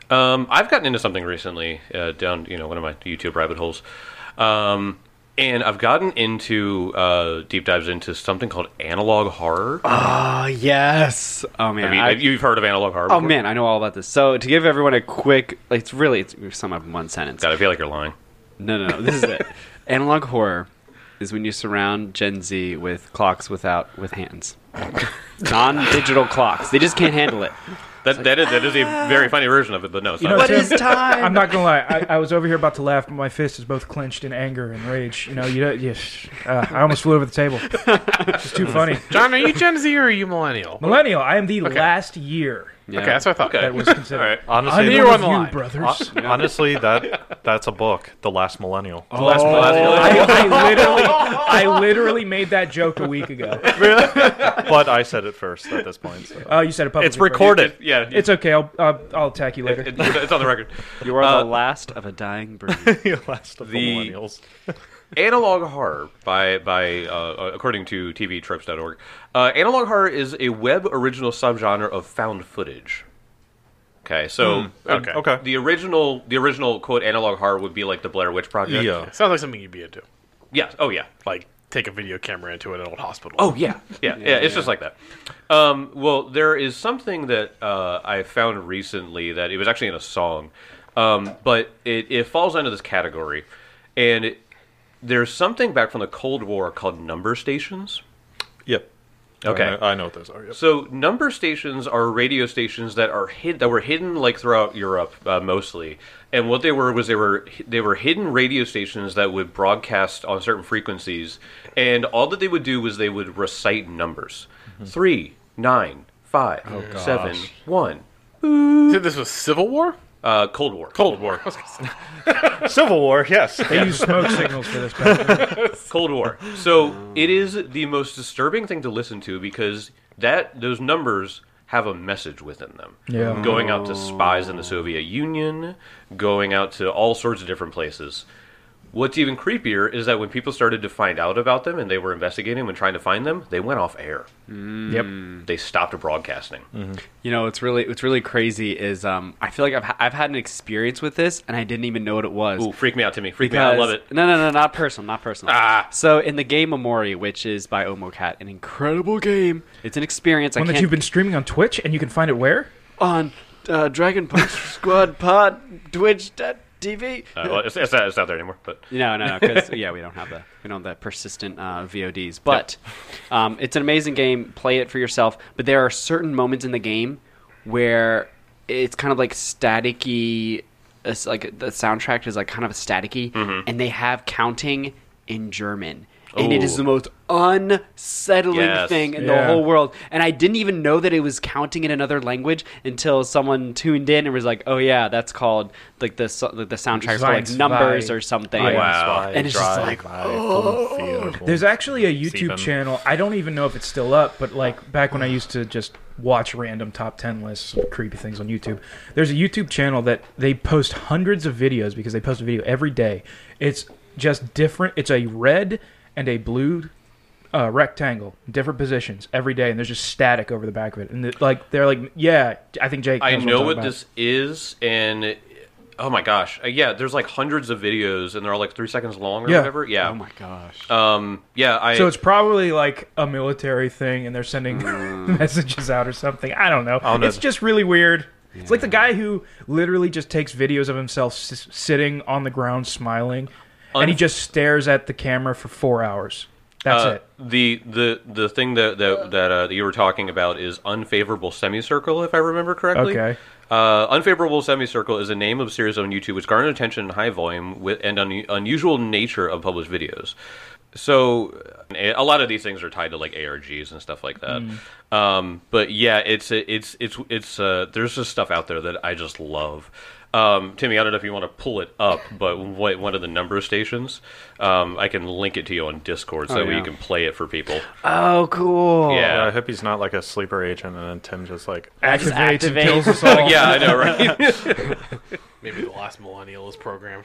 I've gotten into something recently down, one of my YouTube rabbit holes. And I've gotten into deep dives into something called analog horror. Oh, yes. Oh, man. You've heard of analog horror Oh, before? man. I know all about this. So, to give everyone a quick... it's sum up in one sentence. God, I feel like you're lying. No. This is it. Analog horror is when you surround Gen Z with clocks with hands. Non-digital clocks. They just can't handle it. That is a very funny version of it, but no. It's not. What is time? I'm not gonna lie. I was over here about to laugh, but my fist is both clenched in anger and rage. I almost flew over the table. It's too funny. John, are you Gen Z or are you millennial? Millennial. I am the last year Yeah. Okay, that's what I thought. that was considered. All right. Honestly, knew you were on the You, line. brothers. honestly, that's a book, The Last Millennial. The last I literally made that joke a week ago. But I said it first at this point. So. Oh, you said it publicly. It's recorded. Yeah. It's okay. I'll attack you later. It's on the record. You are the last of a dying breed. Last of the the- millennials. Analog horror, according to TVTropes.org, analog horror is a web original subgenre of found footage. Okay, so Okay. the original quote analog horror would be like the Blair Witch Project. Yeah. Sounds like something you'd be into. Yes. Oh yeah. Like, take a video camera into an old hospital. Oh yeah. Yeah. It's just like that. Well, there is something that I found recently that it was actually in a song, but it falls under this category, and there's something back from the Cold War called number stations. Yep. Okay. I know what those are. Yep. So number stations are radio stations that are that were hidden like throughout Europe mostly, and what they were was they were hidden radio stations that would broadcast on certain frequencies, and all that they would do was they would recite numbers: 3, 9, 5, 7, 1. You said this was Civil War? Cold War. Cold War. Civil War, yes. They use smoke signals for this. Back then. Cold War. So it is the most disturbing thing to listen to because those numbers have a message within them. Yeah. Going out to spies in the Soviet Union, going out to all sorts of different places. What's even creepier is that when people started to find out about them and they were investigating and trying to find them, they went off air. Yep. They stopped broadcasting. You know, what's really crazy is I feel like I've had an experience with this and I didn't even know what it was. Ooh, freak me out, Timmy. Freak me out. I love it. No, not personal. Ah. So in the game Omori, which is by Omocat, an incredible game. It's an experience. One that you've been streaming on Twitch, and you can find it where? on Dragon Punch Squad Pod Twitch. TV. Well, it's not there anymore. But No, because we don't have the persistent VODs. But it's an amazing game. Play it for yourself. But there are certain moments in the game where it's kind of like staticky. It's like the soundtrack is like kind of staticky, and they have counting in German. And it is the most unsettling thing in the whole world. And I didn't even know that it was counting in another language until someone tuned in and was like, "Oh yeah, that's called like the soundtrack for like numbers or something." Wow. And it's just like, There's actually a YouTube channel. I don't even know if it's still up, but like back when I used to just watch random top 10 lists of creepy things on YouTube, there's a YouTube channel that they post hundreds of videos because they post a video every day. It's just different. It's a red and a blue rectangle, different positions every day, and there's just static over the back of it. And they're like, yeah, I think Jake. I knows know I'm what talking this is, and oh my gosh, there's like hundreds of videos, and they're all like 3 seconds long or whatever. Yeah. oh my gosh. So it's probably like a military thing, and they're sending messages out or something. I don't know. It's just really weird. Yeah. It's like the guy who literally just takes videos of himself sitting on the ground smiling, and he just stares at the camera for 4 hours. That's it. The thing that you were talking about is Unfavorable Semicircle, if I remember correctly. Okay. Unfavorable Semicircle is a name of a series on YouTube which garnered attention in high volume and unusual nature of published videos. So a lot of these things are tied to like ARGs and stuff like that. But yeah, it's there's just stuff out there that I just love. Timmy, I don't know if you want to pull it up, but one of the number stations, I can link it to you on Discord so you can play it for people. Oh, cool. Yeah. I hope he's not like a sleeper agent and then Tim just like activates and kills us all. Yeah, I know, right? Maybe the last millennial is programmed.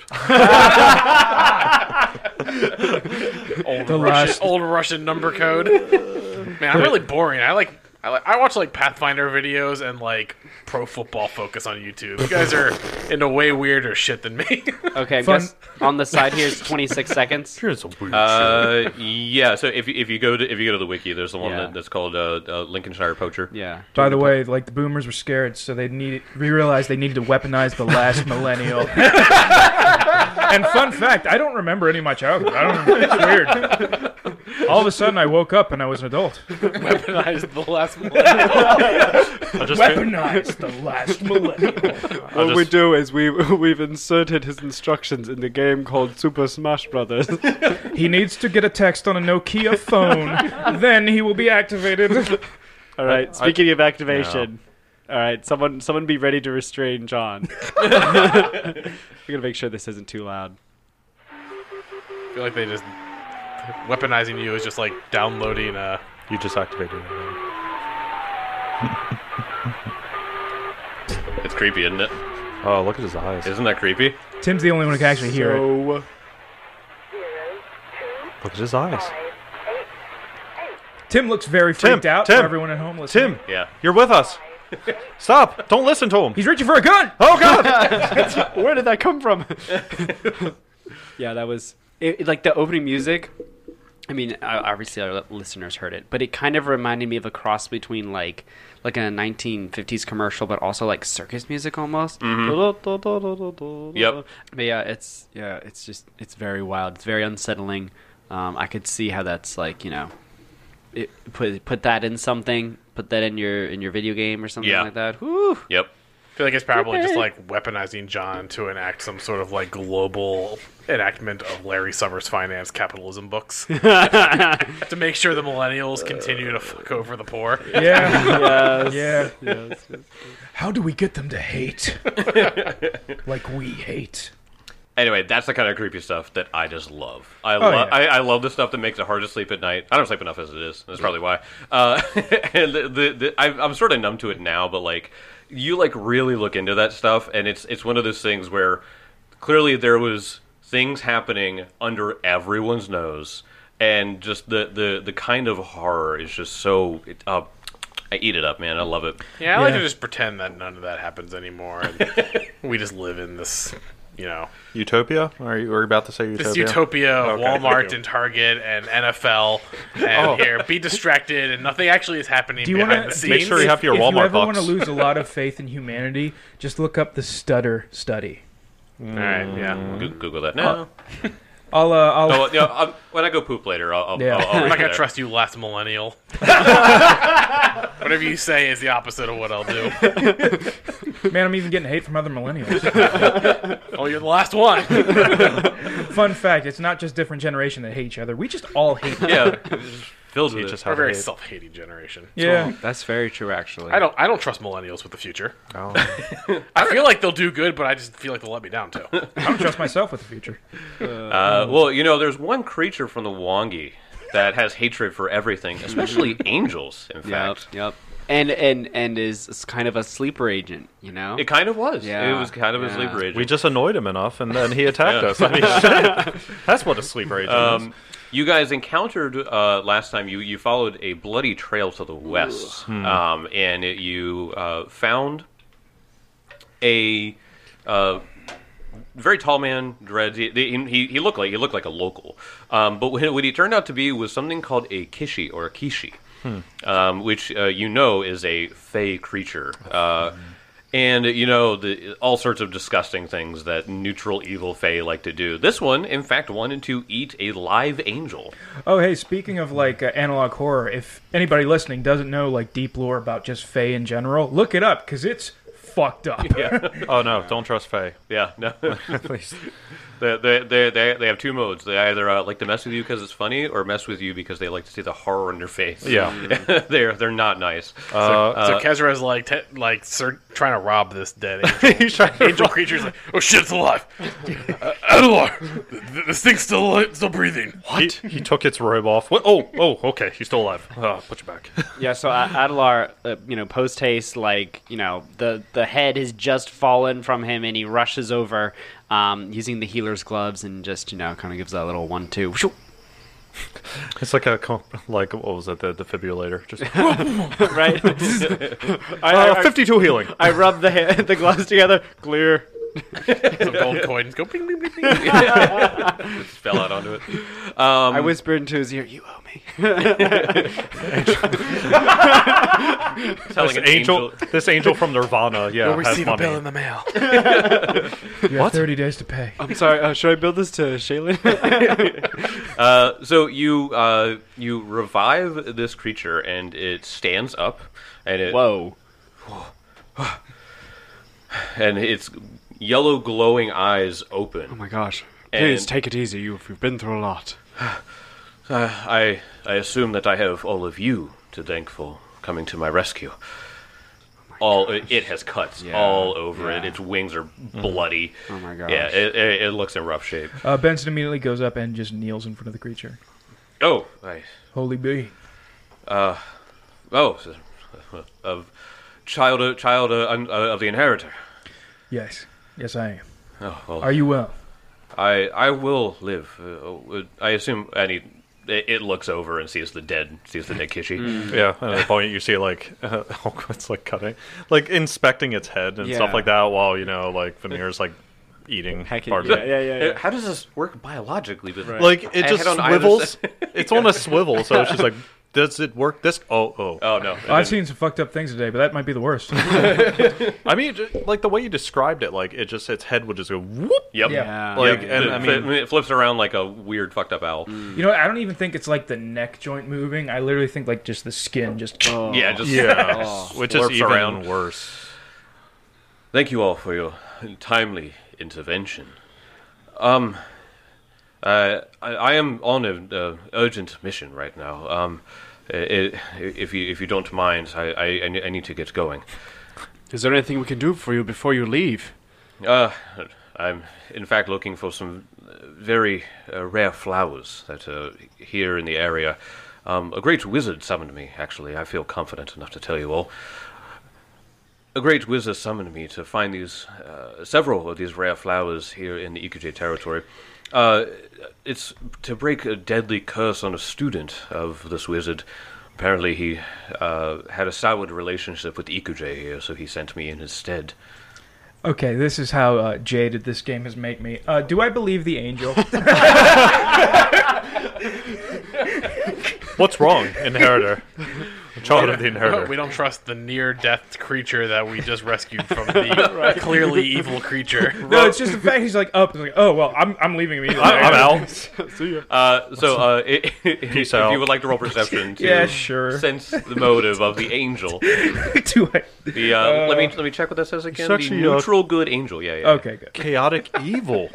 old Russian number code. Man, I'm really boring. I like I watch like Pathfinder videos and like Pro Football Focus on YouTube. You guys are into way weirder shit than me. Okay, Fun- guess on the side here is 26 seconds. Here's some weird shit. Yeah. So if you go to the wiki, there's the one Yeah. that's called Lincolnshire Poacher. Yeah. By the way, like the boomers were scared, so we realized they needed to weaponize the last millennial. And fun fact, I don't remember any of my childhood. It's weird. All of a sudden, I woke up and I was an adult. Weaponized the last one. I just Weaponize the last millennial. What we do is we've inserted his instructions in the game called Super Smash Brothers. He needs to get a text on a Nokia phone. Then he will be activated. All right. Speaking of activation, all right. Someone be ready to restrain John. We're gonna make sure this isn't too loud. I feel like they just weaponizing you is just like downloading a. You just activated it. It's creepy, isn't it? Oh, look at his eyes. Isn't that creepy? Tim's the only one who can actually hear it. Look at his eyes. Tim looks very freaked out Tim, for everyone at home listening. Tim, Yeah. you're with us. Stop! Don't listen to him. He's reaching for a gun! Oh God! Where did that come from? Yeah, that was like the opening music. I mean, obviously our listeners heard it, but it kind of reminded me of a cross between like a 1950s commercial, but also like circus music almost. Yep. But it's very wild. It's very unsettling. I could see how that's like, put that in something, put that in your video game or something Yeah. like that. Whew. Yep. I feel like it's probably just like weaponizing John to enact some sort of like global enactment of Larry Summers' finance capitalism books to make sure the millennials continue to fuck over the poor. Yeah. Yes. Yeah. Yes. How do we get them to hate? Like we hate. Anyway, that's the kind of creepy stuff that I just love. I yeah. love the stuff that makes it hard to sleep at night. I don't sleep enough as it is. That's probably why. And I'm sort of numb to it now, but like you like really look into that stuff, and it's one of those things where clearly there was things happening under everyone's nose, and just the kind of horror is just so. I eat it up, man. I love it. Yeah, I like Yeah. to just pretend that none of that happens anymore, and we just live in this, Utopia? Are you about to say Utopia? this utopia of Okay, thank Walmart you. and Target and NFL, and here, be distracted, and nothing actually is happening Do you behind want the to scenes. Make sure you have your if Walmart you ever want box. to lose a lot of faith in humanity, just look up the stutter study. All right, yeah. Google that now. I'll Oh, yeah, when I go poop later, I'll Yeah. I'll I'm read not gonna that. trust you, last millennial. Whatever you say is the opposite of what I'll do. man, I'm even getting hate from other millennials. Oh, you're the last one. Fun fact, it's not just different generation that hate each other. We just all hate each other. Yeah, filled You with just it. We're a have very hate. self-hating generation. Yeah. That's very true, actually. I don't trust millennials with the future. Oh. I feel like they'll do good, but I just feel like they'll let me down too. I don't trust myself with the future. Well, there's one creature from the Wongi that has hatred for everything, especially angels. In fact, Yep. And is kind of a sleeper agent, it kind of was. Yeah, It was kind of a yeah. sleeper agent. We just annoyed him enough, and then he attacked Yeah. us. I mean, shit. That's what a sleeper agent is. You guys encountered last time. You followed a bloody trail to the west, and you found a very tall man, dreads. He looked like a local, but what he turned out to be was something called a kishi or a kishi, which is a fey creature. And, all sorts of disgusting things that neutral evil fae like to do. This one, in fact, wanted to eat a live angel. Oh, hey, speaking of like analog horror, if anybody listening doesn't know like deep lore about just Fae in general, look it up because it's fucked up. Oh no, don't trust Faye. Yeah, no. Please. They have two modes. They either like to mess with you because it's funny, or mess with you because they like to see the horror in your face. Yeah. they're not nice. So Kezra's trying to rob this dead angel. He's trying to Angel creature's like, oh shit, it's alive. Adelar, this thing's still breathing. He took its robe off. What? Oh, okay. He's still alive. Put you back. Yeah, so Adelar, post haste, the head has just fallen from him, and he rushes over, using the healer's gloves, and just kind of gives that little 1-2, It's like like what was it? The defibrillator. Just Right? 52 healing. I rub the gloves together. Clear. Some gold coins go bing, bing, bing, bing. Just fell out onto it. I whisper into his ear, "You owe me." Telling an angel. This angel from Nirvana, yeah, You'll has receive a money. bill in the mail. You have 30 days to pay. I'm sorry. Should I build this to Shaylin? So you revive this creature, and it stands up, and Whoa. and its yellow glowing eyes open. Oh my gosh. And- Please take it easy. You've been through a lot. I assume that I have all of you to thank for coming to my rescue. It has cuts all over it. Yeah. Its wings are bloody. Oh my gosh. Yeah, it looks in rough shape. Benson immediately goes up and just kneels in front of the creature. Oh, Holy be. of child of the inheritor. Yes. Yes, I am. Oh, well, Are you well? I will live. I assume it looks over and sees the dead Kishi. Yeah, and at the point you see it's like cutting, like inspecting its head and stuff Yeah. like that, while like Veneer's like eating Heck part of it. yeah. How does this work biologically? Like it I just had on either swivels. side. It's on a swivel, so she's like, "Does it work this?" Oh. Oh no! I've seen some fucked up things today, but that might be the worst. I mean, like the way you described it, like its head would just go whoop. Yep. Yeah. Like, Yep. and I mean, it flips around like a weird fucked up owl. You know what? I don't even think it's like the neck joint moving. I literally think like just the skin just... Yeah, just which is slurps even around. worse. Thank you all for your timely intervention. I am on an urgent mission right now. If you don't mind, I need to get going. Is there anything we can do for you before you leave? I'm in fact looking for some very rare flowers that are here in the area. A great wizard summoned me, actually. I feel confident enough to tell you all. A great wizard summoned me to find these several of these rare flowers here in the Ikuj territory. It's to break a deadly curse on a student of this wizard. Apparently he had a soured relationship with Ikuj here, so he sent me in his stead. Okay, this is how jaded this game has made me. Do I believe the angel? What's wrong, Inheritor? Child of the Inheritor. We don't trust the near-death creature that we just rescued from the clearly evil creature. No, it's just the fact he's like up. He's like, oh well, I'm leaving immediately. I'm out. See ya. If out. you would like to roll perception to Yeah, sure. sense the motive of the angel. Do I? Let me check what that says again. It's The actually, neutral good angel. Yeah. Okay, good. Chaotic evil.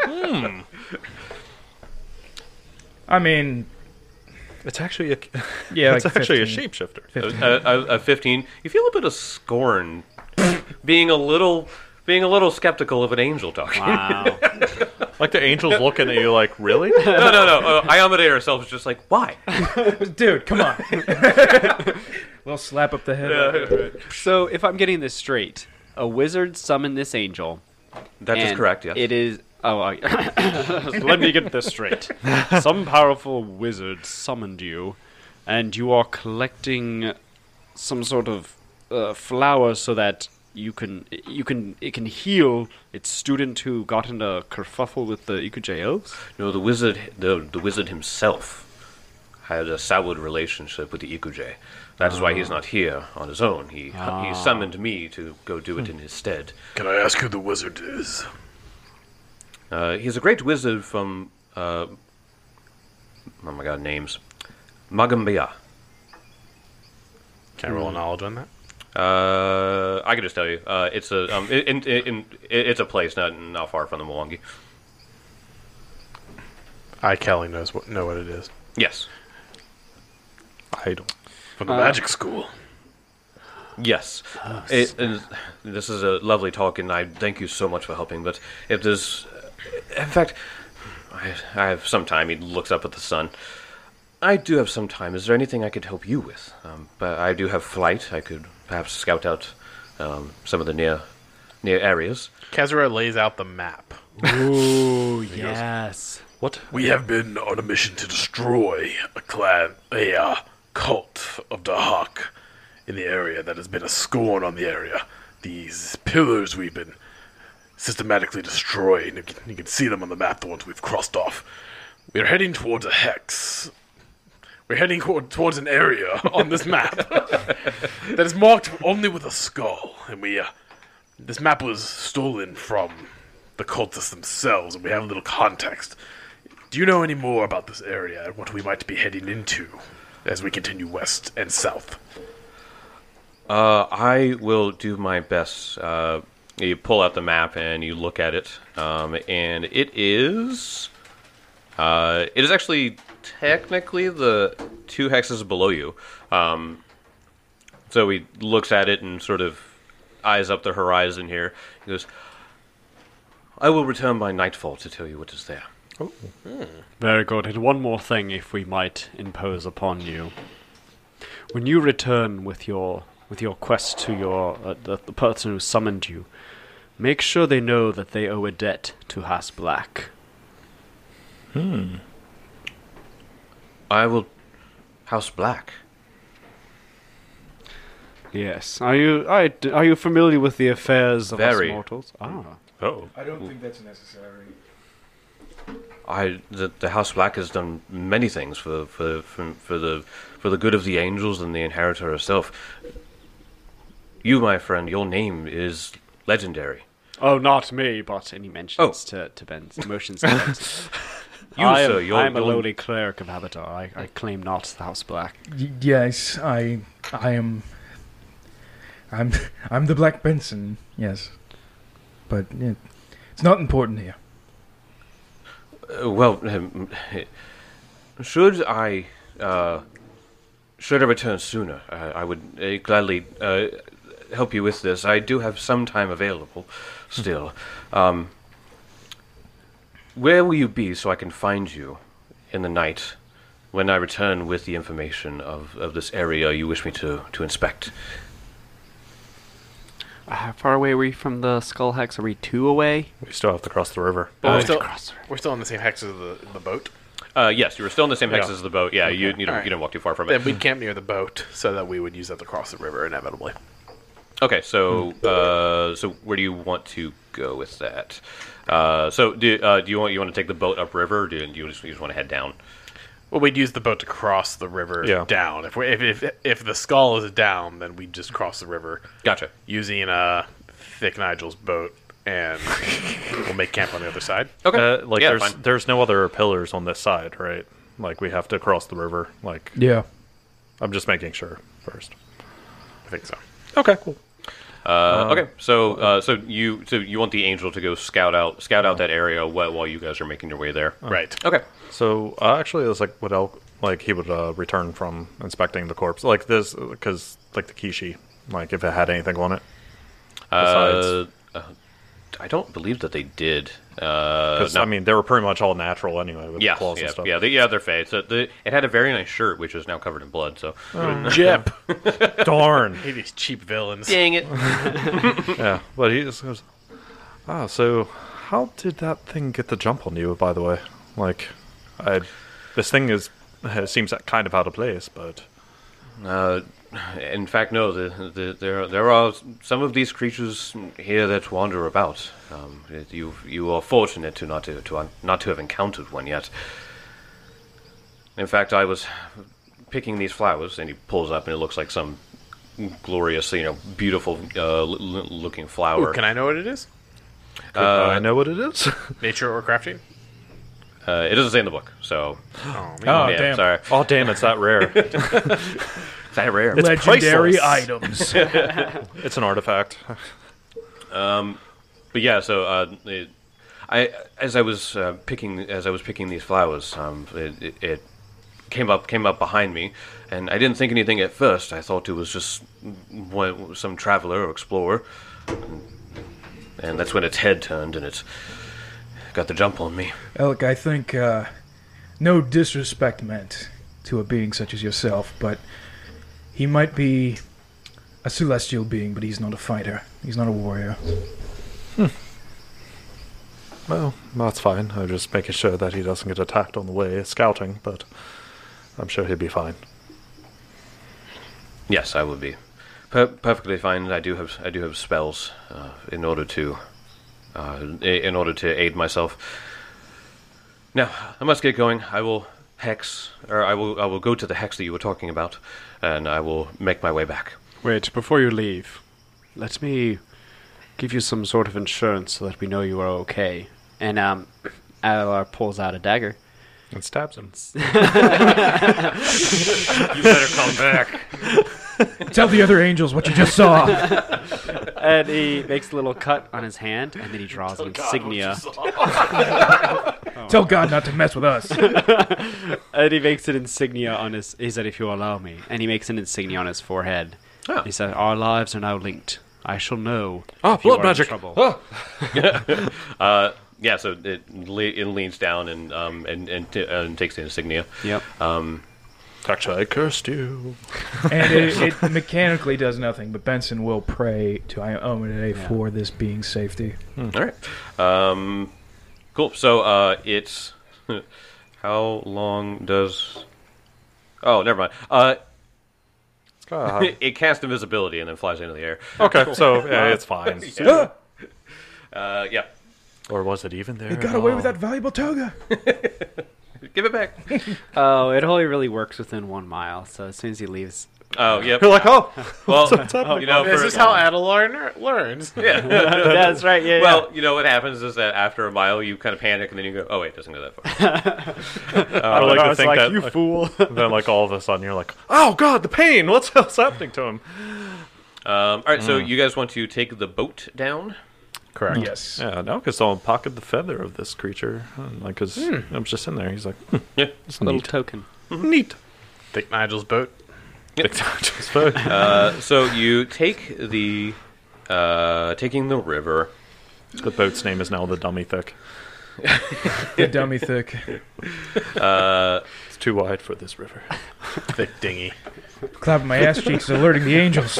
I mean, It's actually yeah, it's like actually 15. a shapeshifter. 15. A 15. You feel a bit of scorn, being a little skeptical of an angel talking. Wow. Like the angel's looking at you like, really? No. Iamade herself is just like, why? Dude, come on. Little slap up the head. So, if I'm getting this straight, a wizard summoned this angel. That is and correct. Yes. It is. Oh, let me get this straight. Some powerful wizard summoned you, and you are collecting some sort of flower so that it can heal its student who got in a kerfuffle with the Ikuj elves. No, the wizard himself had a soured relationship with the Ikuj. That is why he's not here on his own. He summoned me to go do it in his stead. Can I ask who the wizard is? He's a great wizard from oh my god, names. Magambia. Can I roll a knowledge on that? I can just tell you, it's a it's a place not far from the Mwangi. Kelly know what it is. Yes. I don't. From the magic school. Yes. And this is a lovely talk, and I thank you so much for helping. But if there's, in fact, I have some time. He looks up at the sun. I do have some time. Is there anything I could help you with? But I do have flight. I could perhaps scout out some of the near areas. Kezra lays out the map. Ooh, yes. What? We have been on a mission to destroy a cult of Dahak in the area that has been a scorn on the area. These pillars we've been systematically destroying. You can see them on the map, the ones we've crossed off. We're heading towards a hex. We're heading towards an area on this map that is marked only with a skull. And this map was stolen from the cultists themselves, and we have a little context. Do you know any more about this area and what we might be heading into as we continue west and south? I will do my best. You pull out the map and you look at it, and it is actually technically the 2 hexes below you. So he looks at it and sort of eyes up the horizon here. He goes, "I will return by nightfall to tell you what is there." Oh. Very good. And one more thing, if we might impose upon you. When you return with your quest to the person who summoned you, make sure they know that they owe a debt to House Black. I will... House Black? Yes. Are you familiar with the affairs of Very. us mortals? Ah. Oh. I don't think that's necessary. The House Black has done many things for the good of the angels and the Inheritor herself. You, my friend, your name is legendary. Oh, not me, but any mentions to Ben's emotions. I'm a lowly cleric of Avatar. I claim not the House Black. Yes, I am. I'm the Black Benson. Yes, but it's not important here. Should I return sooner, I would gladly help you with this. I do have some time available still. Where will you be so I can find you in the night when I return with the information of this area you wish me to inspect? How far away are we from the Skull Hex? Are we 2 away? We still have to cross the river. Well, we're still on the same hex as the boat. Yes, you were still in the same hex Yeah. as the boat. Yeah, Okay. you All right. didn't walk too far from Then it. we'd camp near the boat so that we would use that to cross the river inevitably. Okay, so where do you want to go with that? Do you want to take the boat upriver, or do you just want to head down? Well, we'd use the boat to cross the river down. If the skull is down, then we'd just cross the river. Gotcha. Using Thick Nigel's boat, and we'll make camp on the other side. Okay. Yeah, there's fine. there's no other pillars on this side, right? Like we have to cross the river. Like Yeah. I'm just making sure first. I think so. Okay, cool. Okay, so you want the angel to go scout out that area while you guys are making your way there. Right. Okay. So actually, it was like what else? Like he would return from inspecting the corpse, like this, because like the Kishi, like if it had anything on it. Besides, I don't believe that they did. because No. I mean they were pretty much all natural anyway with the claws and stuff. They're fake. So it had a very nice shirt, which is now covered in blood. So, Jep. Darn. Hey, these cheap villains. dang it! Yeah, but he just goes. So how did that thing get the jump on you? By the way, like, this thing seems kind of out of place, but. In fact, no. There are some of these creatures here that wander about. You are fortunate to not to have encountered one yet. In fact, I was picking these flowers, and he pulls up, and it looks like some glorious, beautiful looking flower. Ooh, can I know what it is? I know what it is. Nature or crafting? It doesn't say in the book, so Oh, man. Oh, yeah, damn. sorry. Oh damn, it's that rare. It's that rare. It's Legendary priceless. items. It's an artifact. But yeah, so as I was picking these flowers, it came up behind me, and I didn't think anything at first. I thought it was just some traveler or explorer, and that's when its head turned and it got the jump on me. Alec, I think no disrespect meant to a being such as yourself, but he might be a celestial being, but he's not a fighter. He's not a warrior. Well, that's fine. I'm just making sure that he doesn't get attacked on the way scouting, but I'm sure he'll be fine. Yes, I would be perfectly fine. I do have spells in order to aid myself. Now, I must get going. I will go to the hex that you were talking about, and I will make my way back. Wait, before you leave, let me give you some sort of insurance so that we know you are okay. And Alar pulls out a dagger. And stabs him. You better come back. Tell the other angels what you just saw. And he makes a little cut on his hand, and then he draws an insignia. Tell God not to mess with us. And he makes an insignia on his... He said, if you allow me. And he makes an insignia on his forehead. Oh. He said, our lives are now linked. I shall know Oh, if you blood are in magic! trouble. Oh. Yeah, so it leans down and takes the insignia. Yep. Actually, I cursed you. And it mechanically does nothing, but Benson will pray to Iomedae for this being's safety. All right. Cool. So it's how long does? Oh, never mind. It casts invisibility and then flies into the air. Okay, so yeah, it's fine. Yeah. Or was it even there? They got away with that valuable toga. Give it back. Oh, it only really works within 1 mile, so as soon as he leaves... Oh, yep. You're like, oh, Well, happening? you know, This for- is how Adelar learns. Yeah. That's right, yeah. Well, you know what happens is that after a mile you kind of panic and then you go, oh wait, it doesn't go that far. I would like to think that you fool. then, like, all of a sudden, you're like, oh god, the pain! What's happening to him? All right, so you guys want to take the boat down? Correct. Yes. Yeah, now because someone pocketed the feather of this creature, and, like, because I was just in there. He's like, Yeah. it's Little neat. token. Neat. Take Nigel's boat. Just vote. So you take the taking the river. The boat's name is now the Dummy Thick. The dummy thick. It's too wide for this river. Thick dinghy. Clapping my ass cheeks, alerting the angels.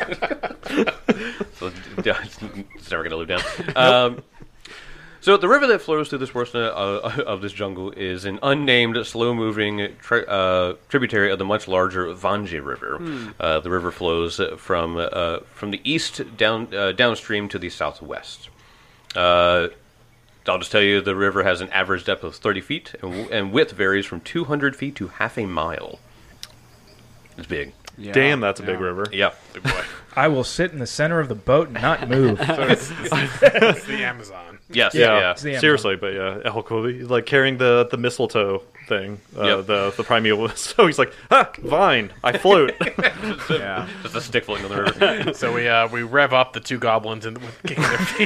So it's never going to live down. So the river that flows through this portion of this jungle is an unnamed, slow-moving tributary of the much larger Vanji River. The river flows from the east downstream to the southwest. I'll just tell you, the river has an average depth of 30 feet, and width varies from 200 feet to half a mile. It's big. Yeah. Damn, that's a big river. Yeah. Big boy. I will sit in the center of the boat and not move. It's the Amazon. Yes. Yeah, Yeah. It's the seriously, but yeah, Elk will be like carrying the mistletoe thing, Yep. the primeval. So he's like, vine, I float. Yeah. Just a stick floating on the river. So we rev up the two goblins and kicking their feet.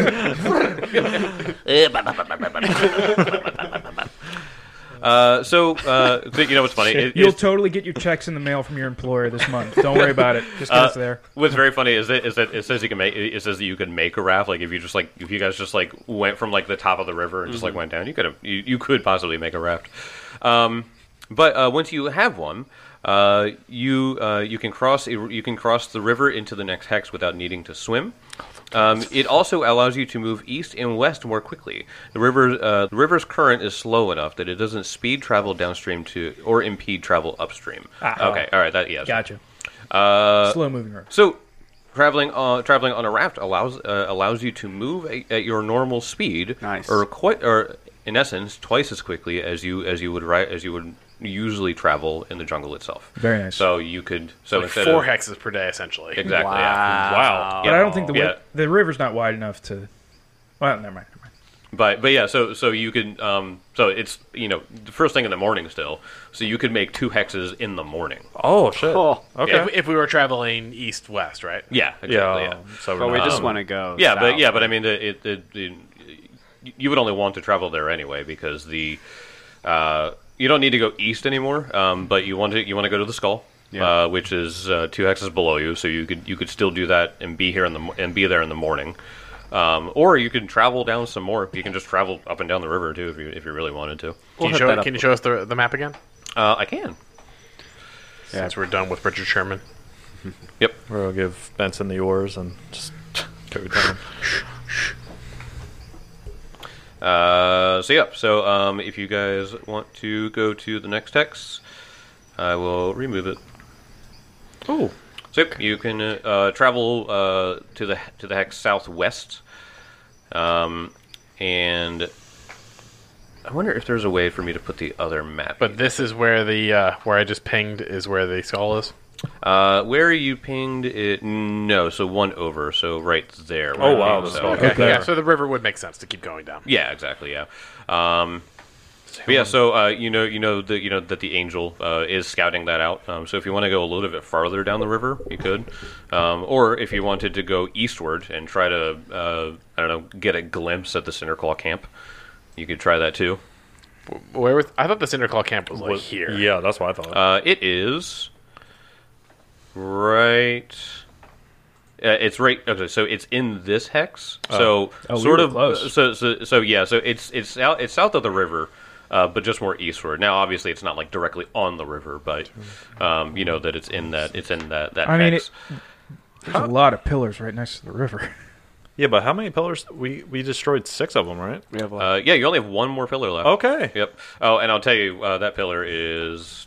So you know what's funny? You'll totally get your checks in the mail from your employer this month. Don't worry about it. Just get us there. What's very funny is that it says you can make that you can make a raft. Like if you guys just like went from like the top of the river and just like went down, you could possibly make a raft. But once you have one, you can cross the river into the next hex without needing to swim. It also allows you to move east and west more quickly. The river's current is slow enough that it doesn't speed travel downstream or impede travel upstream. Okay, all right, Gotcha. Slow moving river. So, traveling on a raft allows you to move at your normal speed, Nice. or in essence twice as quickly as you would usually travel in the jungle itself. Very nice. So you could Like instead 4 of, hexes per day, essentially. exactly. Yeah. Wow. But I don't think Yeah. the river's not wide enough to. Well, never mind. But yeah, so you could so it's the first thing in the morning still. So you could make 2 hexes in the morning. Oh shit. Oh. Okay. If we were traveling east-west, right? Yeah, exactly. Yeah. So But we we're just not- want to go. Yeah, south. but I mean, you would only want to travel there anyway because you don't need to go east anymore. But you want to go to the Skull, which is 2 hexes below you. So you could still do that and be here be there in the morning. Or you can travel down some more. You can just travel up and down the river too if you really wanted to. We'll hit that up. Can you show us the map again? I can. Since we're done with Richard Sherman. Yep. We'll give Benson the oars and just go down. If you guys want to go to the next hex, I will remove it. Oh. So you can travel to the hex southwest, and I wonder if there's a way for me to put the other map. But this is where the where I just pinged is where the skull is. Where you pinged it? No, so one over, so right there. Oh, wow, the So, skull. Okay. Yeah, so the river would make sense to keep going down. yeah, exactly. Yeah. But yeah, so you know that the angel is scouting that out. So if you want to go a little bit farther down the river, you could, or if you wanted to go eastward and try to get a glimpse at the Cinderclaw camp, you could try that too. Where was? I thought the Cinderclaw camp was like here. Yeah, that's what I thought. It is right. It's right. Okay, so it's in this hex. So Oh, we sort were of. close. So yeah. So it's south of the river. But just more eastward. Now, obviously, it's not like directly on the river, but you know that it's in that I mean, hex. there's a lot of pillars right next to the river. Yeah, but how many pillars? We destroyed 6 of them, right? We have like, Yeah, you only have one more pillar left. Okay. Yep. Oh, and I'll tell you, that pillar is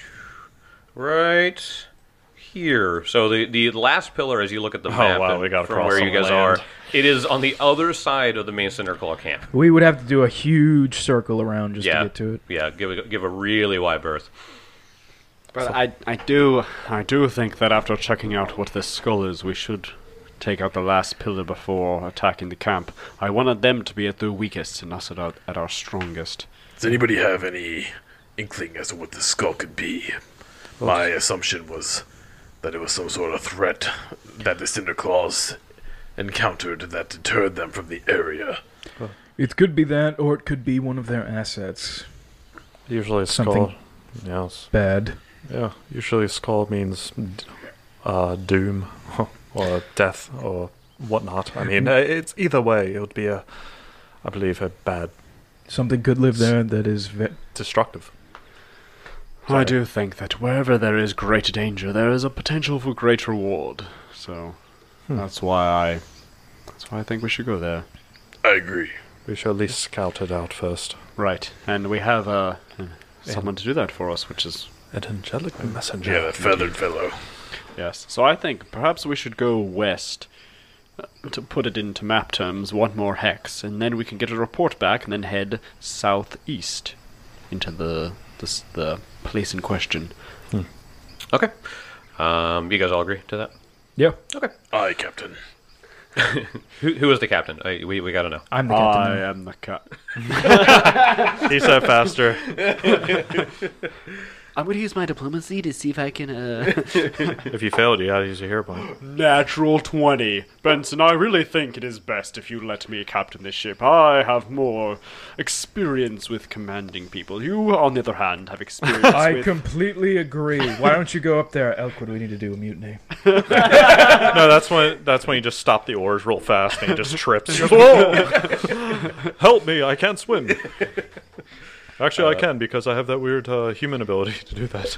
right here. So the last pillar, as you look at the map, wow, we gotta from cross where some you guys land. are, it is on the other side of the main Cinderclaw camp. We would have to do a huge circle around just Yeah. to get to it. Yeah, give a really wide berth. but I do think that after checking out what this skull is, we should take out the last pillar before attacking the camp. I wanted them to be at their weakest and us at our strongest. Does anybody have any inkling as to what this skull could be? My assumption was that it was some sort of threat that the Cinderclaws encountered that deterred them from the area. It could be that, or it could be one of their assets. Usually a Something- skull. Yes. Bad. Yeah. Usually a skull means doom or death or whatnot. I mean, it's either way. It would be I believe, a bad, Something could live there that is destructive. I do think that wherever there is great danger, there is a potential for great reward. So that's why I think we should go there. I agree. We should at least scout it out first. Right, and we have someone to do that for us, which is An angelic messenger. Yeah, that feathered fellow. yes. So I think perhaps we should go west. To put it into map terms, one more hex, and then we can get a report back, and then head southeast into the place in question. Okay. You guys all agree to that? Yeah. Okay. Aye, Captain. Who is the captain? We got to know. I'm the captain. I now. am the cat. He said faster. I'm going to use my diplomacy to see if I can. If you failed, you had to use your hero point. Natural 20. Benson, I really think it is best if you let me captain this ship. I have more experience with commanding people. You, on the other hand, have experience I with... completely agree. Why don't you go up there, Elkwood? We need to do a mutiny. No, that's when you just stop the oars real fast and he just trips. He goes, whoa! Help me! I can't swim. Actually, I can because I have that weird human ability to do that.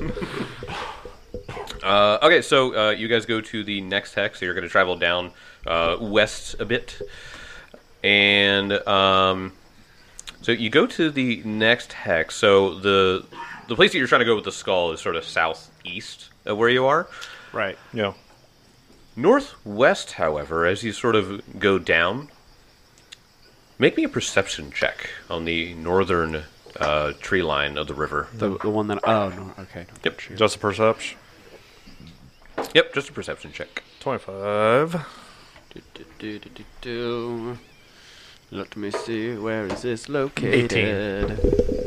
Okay, so you guys go to the next hex. So you're going to travel down west a bit, and so you go to the next hex. So the place that you're trying to go with the skull is sort of southeast of where you are. Right. Yeah. Northwest, however, as you sort of go down, make me a perception check on the northern tree line of the river. The one that... Oh, no. Okay. No, Yep. Just a perception. Yep, just a perception check. 25. Let me see. Where is this located?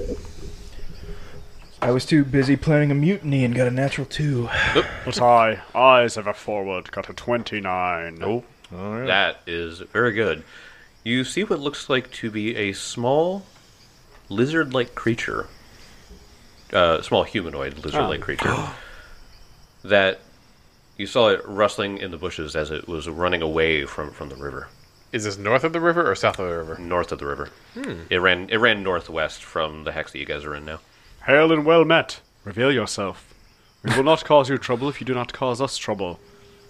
I was too busy planning a mutiny and got a natural 2. But I, eyes ever forward, got a 29. Oh. All right. That is very good. You see what looks like to be a small lizard-like creature, small humanoid lizard-like creature, that you saw it rustling in the bushes as it was running away from the river, Is this north of the river or south of the river? north of the river. It ran northwest from the hex that you guys are in now. Hail and well met. Reveal yourself. We will not cause you trouble if you do not cause us trouble.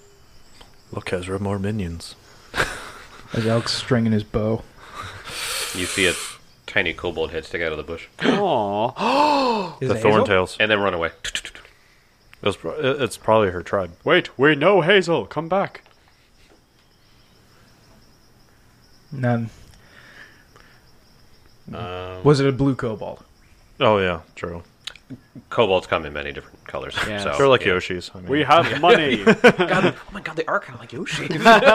Look, Ezra, more minions. As Elk's stringing his bow. You see a tiny kobold head stick out of the bush, Aww. Is The it Hazel? Thorntails. and then run away. It's probably her tribe. Wait, we know Hazel. Come back. None. Was it a blue cobalt? Oh yeah, true. Kobolds come in many different colors. Yeah. So, They're like yeah. Yoshis. I mean, We have money. Oh my god, they are kind of like Yoshi.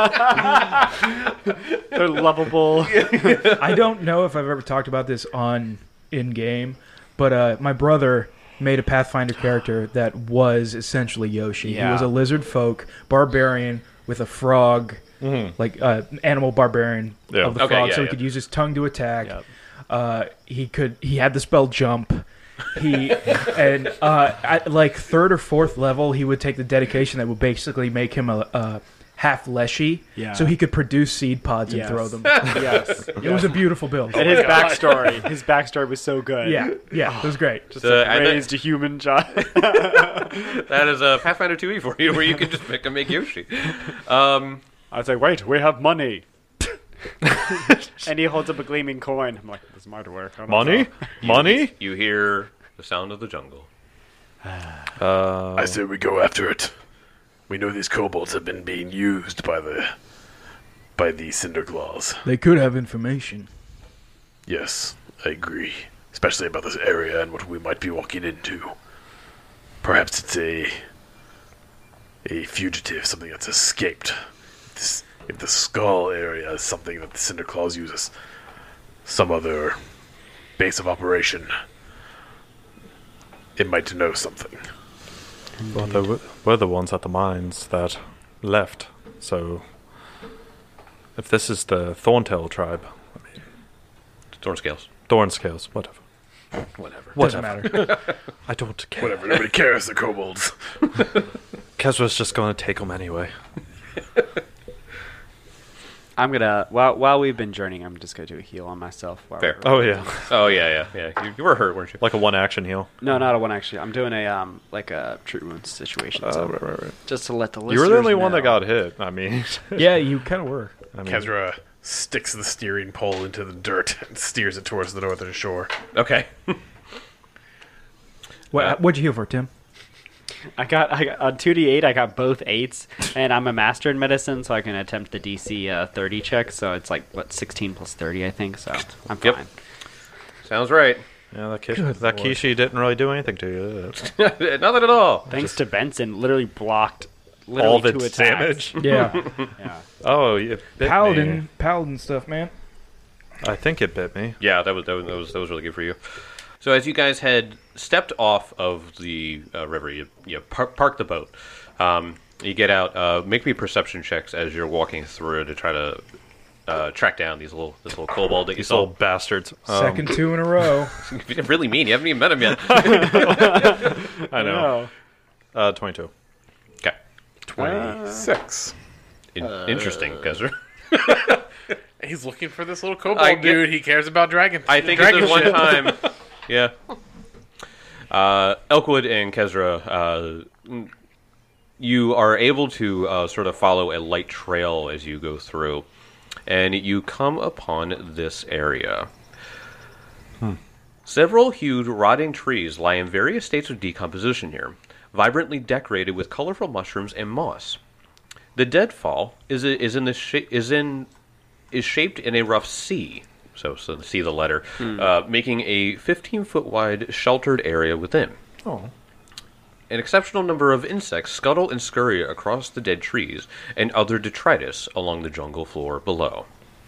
They're lovable. I don't know if I've ever talked about this on in game, but my brother made a Pathfinder character that was essentially Yoshi. Yeah. He was a lizard folk barbarian with a frog, like animal barbarian Yeah. of the Okay, frog, yeah, so he yeah. could use his tongue to attack. Yep. He had the spell jump. He and at like third or fourth level, he would take the dedication that would basically make him a half leshy, Yeah. so he could produce seed pods and Yes. throw them. Yes. It was a beautiful build. And his backstory was so good. Yeah, it was great. Just I bet- raised a human child. That is a Pathfinder 2e for you, where you can just make Yoshi. I was like, wait, we have money. And he holds up a gleaming coin. I'm like, this might work. I don't money, know. money. You hear the sound of the jungle. I say we go after it. We know these kobolds have been being used by the Cinder Claws. They could have information. Yes, I agree. Especially about this area and what we might be walking into. Perhaps it's a fugitive, something that's escaped. If the skull area is something that the Cinder Claws uses, some other base of operation, it might know something. Well, we're the ones at the mines that left. So, if this is the Thorntail tribe, Thorn scales. Thornscales, whatever. Doesn't matter. I don't care. Whatever, nobody cares, the kobolds. Kezra's just going to take them anyway. I'm gonna while we've been journeying, I'm just gonna do a heal on myself. While Fair. Oh yeah, Oh yeah. You were hurt, weren't you? like a one action heal. No, not a one actually. I'm doing a like a treat wounds situation. So Right. just to let the listeners You were the only one that know. got hit. I mean, Yeah, you kind of were. Kezra sticks the steering pole into the dirt and steers it towards the northern shore. Okay. What'd you heal for, Tim? I got on 2d8. I got both 8s, and I'm a master in medicine, so I can attempt the DC 30 check. So it's like what 16 plus 30, I think. So I'm Yep. fine. Sounds right. yeah, that Lord. Kishi didn't really do anything to you. Did it? Nothing at all. Thanks to Benson, literally blocked All of two its attacks. damage. Yeah, Yeah. Oh, it bit me. paladin stuff, man. I think it bit me. Yeah, that was really good for you. So as you guys had stepped off of the river, you park the boat. You get out. Make me perception checks as you're walking through to try to track down this little kobold that you These saw. little bastards. Second two in a row. Really mean. You haven't even met him yet. I know. 22. Okay. 26. Interesting, Kezra. He's looking for this little kobold I get- dude. He cares about dragon. I think dragon there's one shit. time. Yeah. Elkwood and Kezra, you are able to sort of follow a light trail as you go through, and you come upon this area. Several huge rotting trees lie in various states of decomposition here, vibrantly decorated with colorful mushrooms and moss. The deadfall is shaped in a rough C. So see the letter, making a 15-foot wide sheltered area within. Oh. An exceptional number of insects scuttle and scurry across the dead trees and other detritus along the jungle floor below.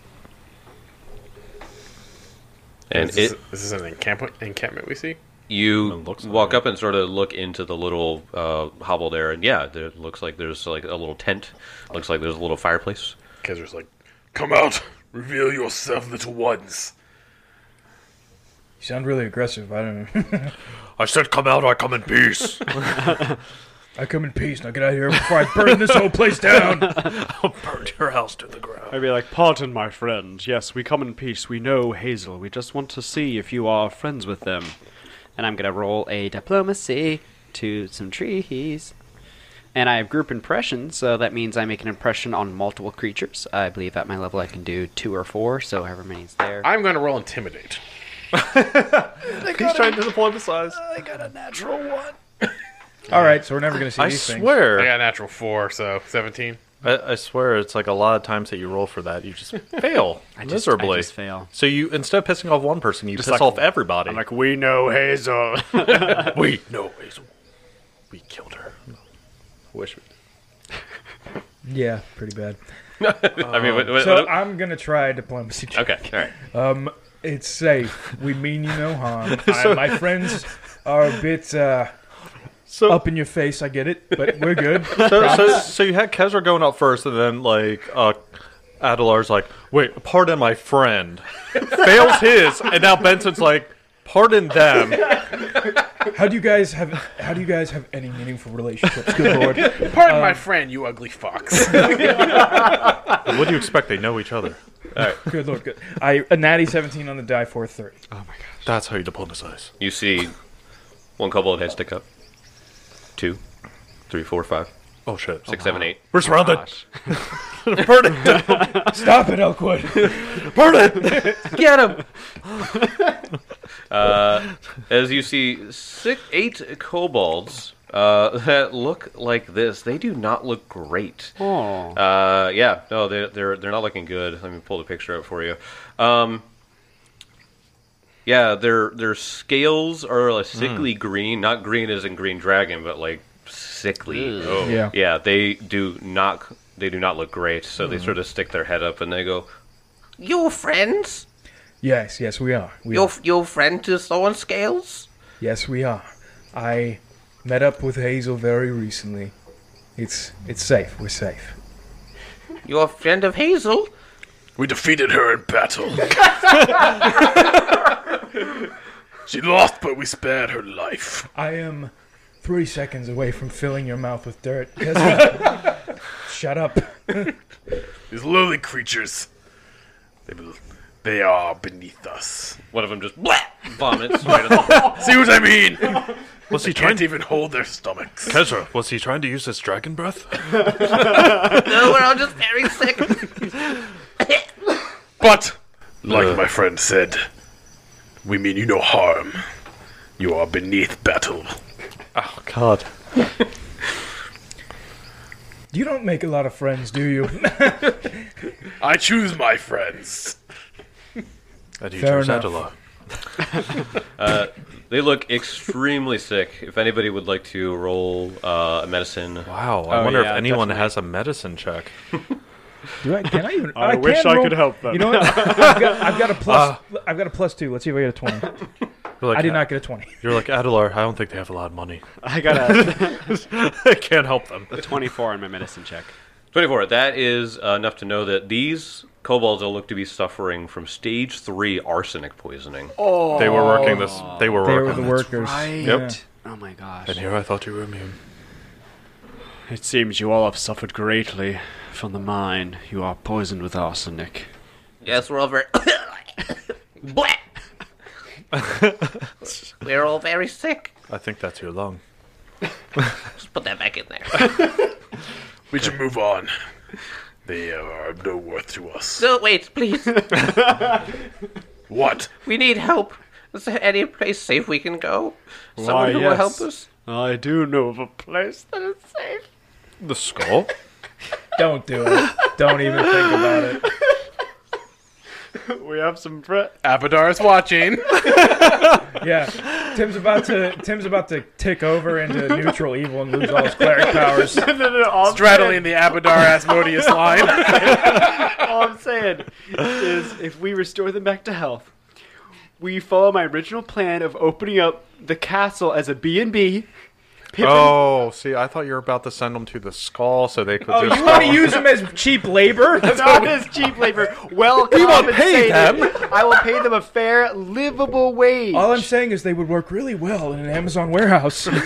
And Is this an encampment we see? you It looks walk like up and sort of look into the little hovel there, and yeah, there looks like there's like a little tent. Looks like there's a little fireplace. Kezra's like, Come out! Reveal yourself, little ones! You sound really aggressive. I don't know. I said come out, I come in peace! I come in peace. Now get out of here before I burn this whole place down. I'll burn your house to the ground. I'd be like, pardon, my friend. Yes, we come in peace. We know Hazel. We just want to see if you are friends with them. And I'm going to roll a diplomacy to some trees. And I have group impression, so that means I make an impression on multiple creatures. I believe at my level I can do 2 or 4, so however many's there. I'm going to roll Intimidate. He's trying to diplomatize. I got a natural 1. All right, so we're never going to see I these things. I swear. got a natural 4, so 17. I swear, it's like a lot of times that you roll for that, you just fail miserably. I just fail. So you, instead of pissing off one person, you piss like- off everybody. I'm like, we know Hazel. we know Hazel. We killed her. Wish we did. Yeah, pretty bad. I mean, So I'm going to try diplomacy check. okay, all right. It's safe. We mean you no harm. My friends are a bit So, up in your face. I get it, but we're good. so you had Kezra going up first, and then like Adelar's like, "Wait, pardon my friend." Fails his, and now Benson's like, "Pardon them." How do you guys have any meaningful relationships? Good lord. Pardon my friend, you ugly fox. What do you expect? They know each other. Good lord. Good. A natty 17 on the die for 30. That's how you diplomatize. You see one kobold head stick up. 2, 3, 4, 5, Oh shit! 6, 7, 8. We're surrounded. Burn it! Stop it, Elkwood. Burn it! Get him! As you see, 8 kobolds that look like this. They do not look great. Oh. Yeah, no, they're not looking good. Let me pull the picture up for you. Yeah, their scales are a sickly green, not green as in Green Dragon, but like sickly. Oh. Yeah. Yeah, they do not look great. So they sort of stick their head up and they go, "Your friends? Yes, we are. We are. Your friend to Thorn Scales? Yes, we are. I met up with Hazel very recently. It's safe. We're safe. You're a friend of Hazel? We defeated her in battle. She lost, but we spared her life. I am 3 seconds away from filling your mouth with dirt. Shut up. These lowly creatures, they are beneath us. One of them just vomits right on the See what I mean? Was he They trying can't to? even hold their stomachs. Kezra, was he trying to use his dragon breath? No, we're all just very sick. But, like my friend said, we mean you no harm. You are beneath battle. Oh God! You don't make a lot of friends, do you? I choose my friends. And you Fair chose enough. Adelar. They look extremely sick. If anybody would like to roll a medicine. Wow, I wonder yeah, if anyone definitely. has a medicine check. Do I? Can I even? I wish can I roll- could help them. You know what? I've got a plus. I've got a +2. Let's see if I get a 20. You're like, I did not get a 20. You're like Adelar. I don't think they have a lot of money. I got a I can't help them. 24 on my medicine check. 24. That is enough to know that these kobolds will look to be suffering from stage 3 arsenic poisoning. They were working this. They were They were working the this. workers. Right. Yeah. Oh my gosh. And here I thought you were immune. It seems you all have suffered greatly from the mine. You are poisoned with arsenic. Yes, we're all very... Blech! We're all very sick. I think that's your lung. Just put that back in there. We should move on. They are of no worth to us. No, wait, please. What? We need help. Is there any place safe we can go? Someone Why, who will yes. help us? I do know of a place that is safe. The skull? Don't do it. Don't even think about it. We have some friends. Abadar is watching. Yeah, Tim's about to tick over into neutral evil and lose all his cleric powers. Straddling the Abadar Asmodeus line. All I'm saying is if we restore them back to health, we follow my original plan of opening up the castle as a B&B. Oh, see, I thought you were about to send them to the skull so they could Oh, just. you want to use him as cheap labor? Not as cheap labor. Well We won't pay compensated. I will pay them a fair, livable wage. All I'm saying is they would work really well in an Amazon warehouse. Not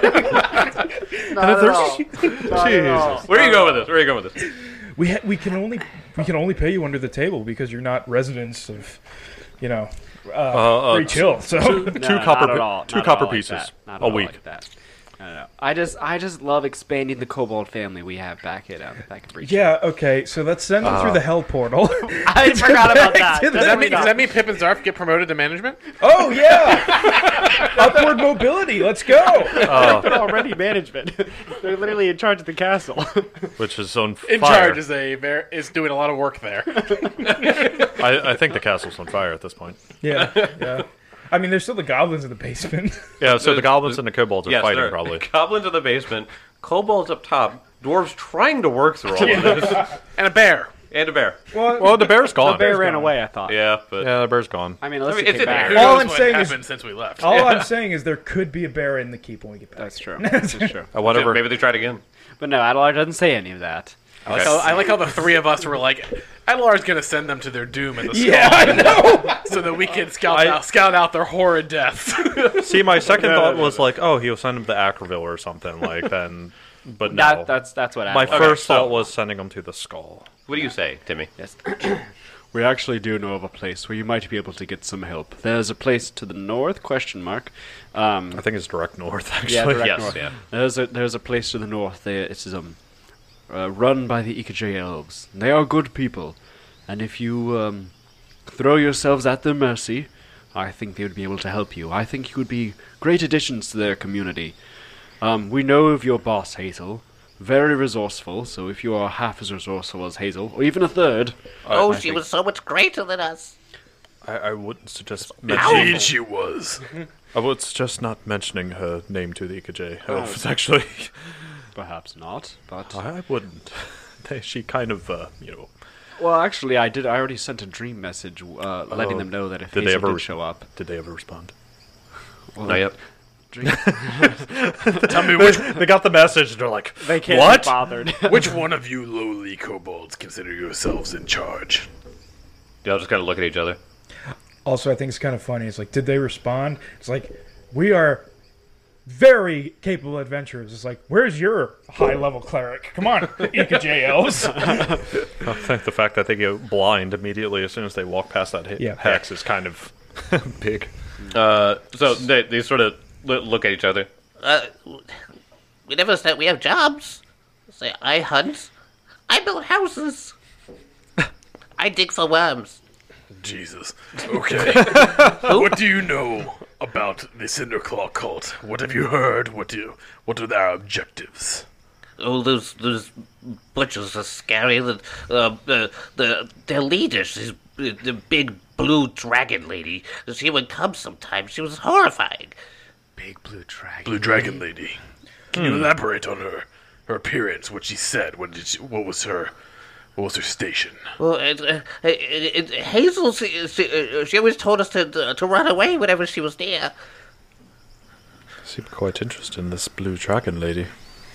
at all. Not at all. Where are you going with this? Where are you going with this? we can only pay you under the table because you're not residents of, free chill. So Two No, copper, not at all. two Not at copper all like pieces that. Not at a all week. like that. I don't know. I just love expanding the Kobold family we have back in Breach. Yeah, okay, so let's send them through the hell portal. I forgot about that. Does Does that mean Pip and Zarf get promoted to management? Oh, yeah! Upward mobility, let's go! They're already management. They're literally in charge of the castle. Which is on fire. In charge is doing a lot of work there. I think the castle's on fire at this point. Yeah. I mean, there's still the goblins in the basement. Yeah, so the goblins and the kobolds are Yes, fighting, there are probably. Goblins in the basement, kobolds up top, dwarves trying to work through all of this, And a bear. and a bear. Well, the bear's gone. The bear Bear's ran gone. away, I thought. Yeah, but Yeah, the bear's gone. I mean, unless I mean, it it's came in back. there. All Who I'm knows saying what is- happened since we left. All I'm saying is there could be a bear in the keep when we get back. That's true. That's true. Whatever. maybe they tried again. But no, Adelar doesn't say any of that. I like how the three of us were like, Adelar's going to send them to their doom in the skull Yeah, I know! so that we can scout out their horrid deaths. See, my second thought was like, oh, he'll send him to Ackerville or something, like, then... But no. That's what My Adelar. first so- thought was sending him to the skull. What do you say, Timmy? Yes. We actually do know of a place where you might be able to get some help. There's a place to the north, question mark. I think it's direct north, actually. Yeah, direct Yes, north. yeah. There's a place to the north. It's run by the Ikajay elves. They are good people, and if you throw yourselves at their mercy, I think they would be able to help you. I think you would be great additions to their community. We know of your boss, Hazel. Very resourceful, so if you are half as resourceful as Hazel, or even a third... Oh, I she think- was so much greater than us. I wouldn't suggest Indeed, mentioning... she was. I would suggest not mentioning her name to the Ikajay elves, actually. Perhaps not, but... I wouldn't. She kind of, Well, actually, I did. I already sent a dream message letting them know that if Did they Hazel ever did show up... Did they ever respond? Well, Not yet. Tell me which They got the message, and they're like, They can't what? be bothered. Which one of you lowly kobolds consider yourselves in charge? Y'all just kind of look at each other. Also, I think it's kind of funny. It's like, did they respond? It's like, we are very capable adventurers. It's like, where's your high-level cleric? Come on, Ikajay elves. I think the fact that they go blind immediately as soon as they walk past that Yeah. hex is kind of big. So they sort of look at each other. We never said we have jobs. Say, I hunt. I build houses. I dig for worms. Jesus. Okay. What do you know about the Cinderclaw cult? What have you heard? What are their objectives? Oh, those butchers are scary. Their leader, she's the big blue dragon lady. She would come sometimes. She was horrifying. Big blue dragon. Blue Dragon Lady. Can you elaborate on her appearance? What she said? What was her station? Well, Hazel, she always told us to run away whenever she was near. Seem quite interested in this blue dragon lady.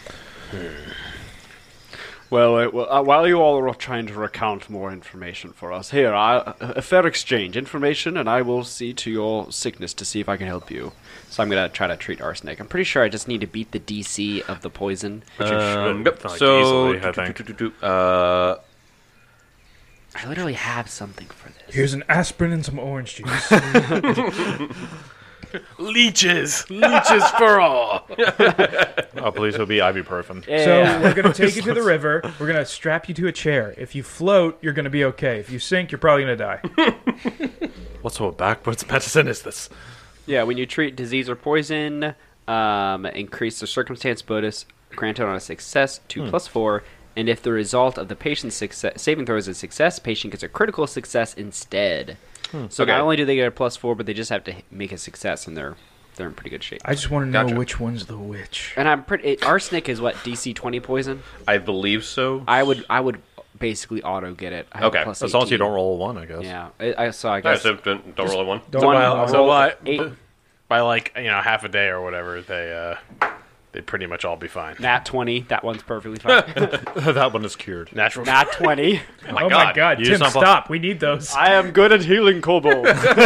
Well, while you all are trying to recount more information for us, here, a fair exchange information, and I will see to your sickness to see if I can help you. So I'm going to try to treat arsenic. I'm pretty sure I just need to beat the DC of the poison. Which you should, Yep. like, So, easily, I think. I literally have something for this. Here's an aspirin and some orange juice. Leeches for all. Oh, please, it'll be ibuprofen. So we're going to take you to the river. We're going to strap you to a chair. If you float, you're going to be okay. If you sink, you're probably going to die. What sort of backwards medicine is this? Yeah, when you treat disease or poison, increase the circumstance bonus granted on a success to +4, and if the result of the patient's saving throw is a success, patient gets a critical success instead. So Okay. not only do they get a +4, but they just have to make a success, and they're in pretty good shape. I just want to know Gotcha. which one's the witch. And I'm pretty. Arsenic is what, DC 20 poison? I believe so. I would basically auto get it. I have Okay. a +18. As long as you don't roll a 1, I guess. Yeah, so I All right, guess so don't roll a one. Don't one, I'll so roll- by, 8. by like half a day or whatever, they'd pretty much all be fine. Nat 20. That one's perfectly fine. That one is cured. Natural. Nat 20. Oh my god, Use Tim, some- stop. We need those. I am good at healing kobolds.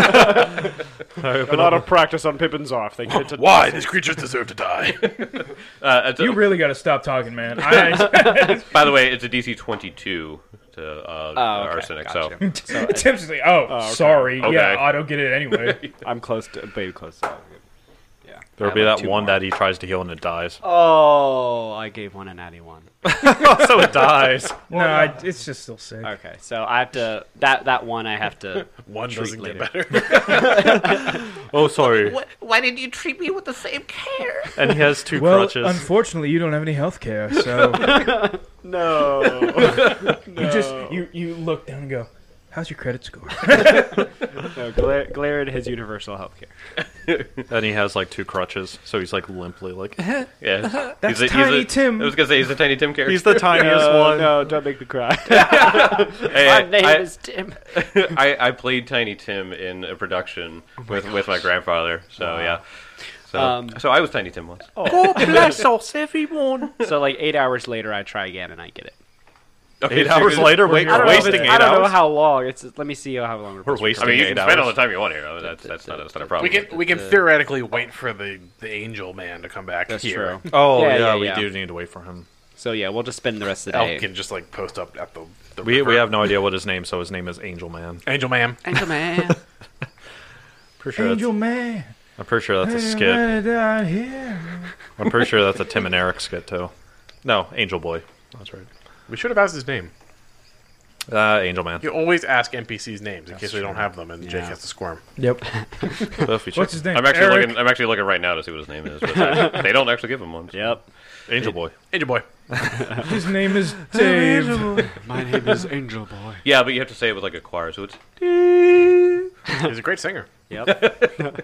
A lot of practice on Pippin's off. They get to Why? These creatures deserve to die. You really got to stop talking, man. I, By the way, it's a DC 22 to okay, arsenic. gotcha. So Tim's just like, sorry. Okay. Yeah, auto get it anyway. I'm close to. Way close to. There'll be that one that he tries to heal and it dies. Oh, I gave one a natty 1. So it dies. No, it's just still sick. Okay, so I have to that one I have to One treat doesn't later. get better. Oh, sorry. Why didn't you treat me with the same care? And he has 2 Well, crutches. unfortunately, you don't have any health care, so No. you look down and go, "How's your credit score?" No, Glared has universal health care. And he has like 2 crutches, so he's like limply like. Yeah, That's Tiny Tim. I was gonna say he's a Tiny Tim character. He's the tiniest one. No, don't make me cry. Hey, My name I, is Tim. I played Tiny Tim in a production with my grandfather. So yeah. So I was Tiny Tim once. God bless us, everyone. So like 8 hours later, I try again and I get it. 8 hours later, we're I don't know if wasting it's- 8 I don't know hours. how long. Let me see how long We're wasting I mean, you 8 can hours. spend all the time you want here. I mean, that's not a problem. We can theoretically wait for the angel man to come back That's here. true. Oh Yeah, we yeah. do need to wait for him. So yeah, we'll just spend the rest of the day. Elk can just like post up at the We river. have no idea what his name, so his name is Angel Man. Angel man. Angel man. Pretty sure Angel man. I'm pretty sure that's a Hey, skit. man, down here. I'm pretty sure that's a Tim and Eric skit too. No, Angel Boy. That's right. We should have asked his name. Angel Man. You always ask NPCs names in case we don't have them, and Jake Yeah. has to squirm. Yep. Buffy What's his name? I'm actually Eric. looking. I'm actually looking right now to see what his name is. But they don't actually give him one. Yep. Angel Boy. Angel boy. His name is Dave. My name is Angel Boy. Yeah, but you have to say it with like a choir, so it's. He's a great singer. Yep.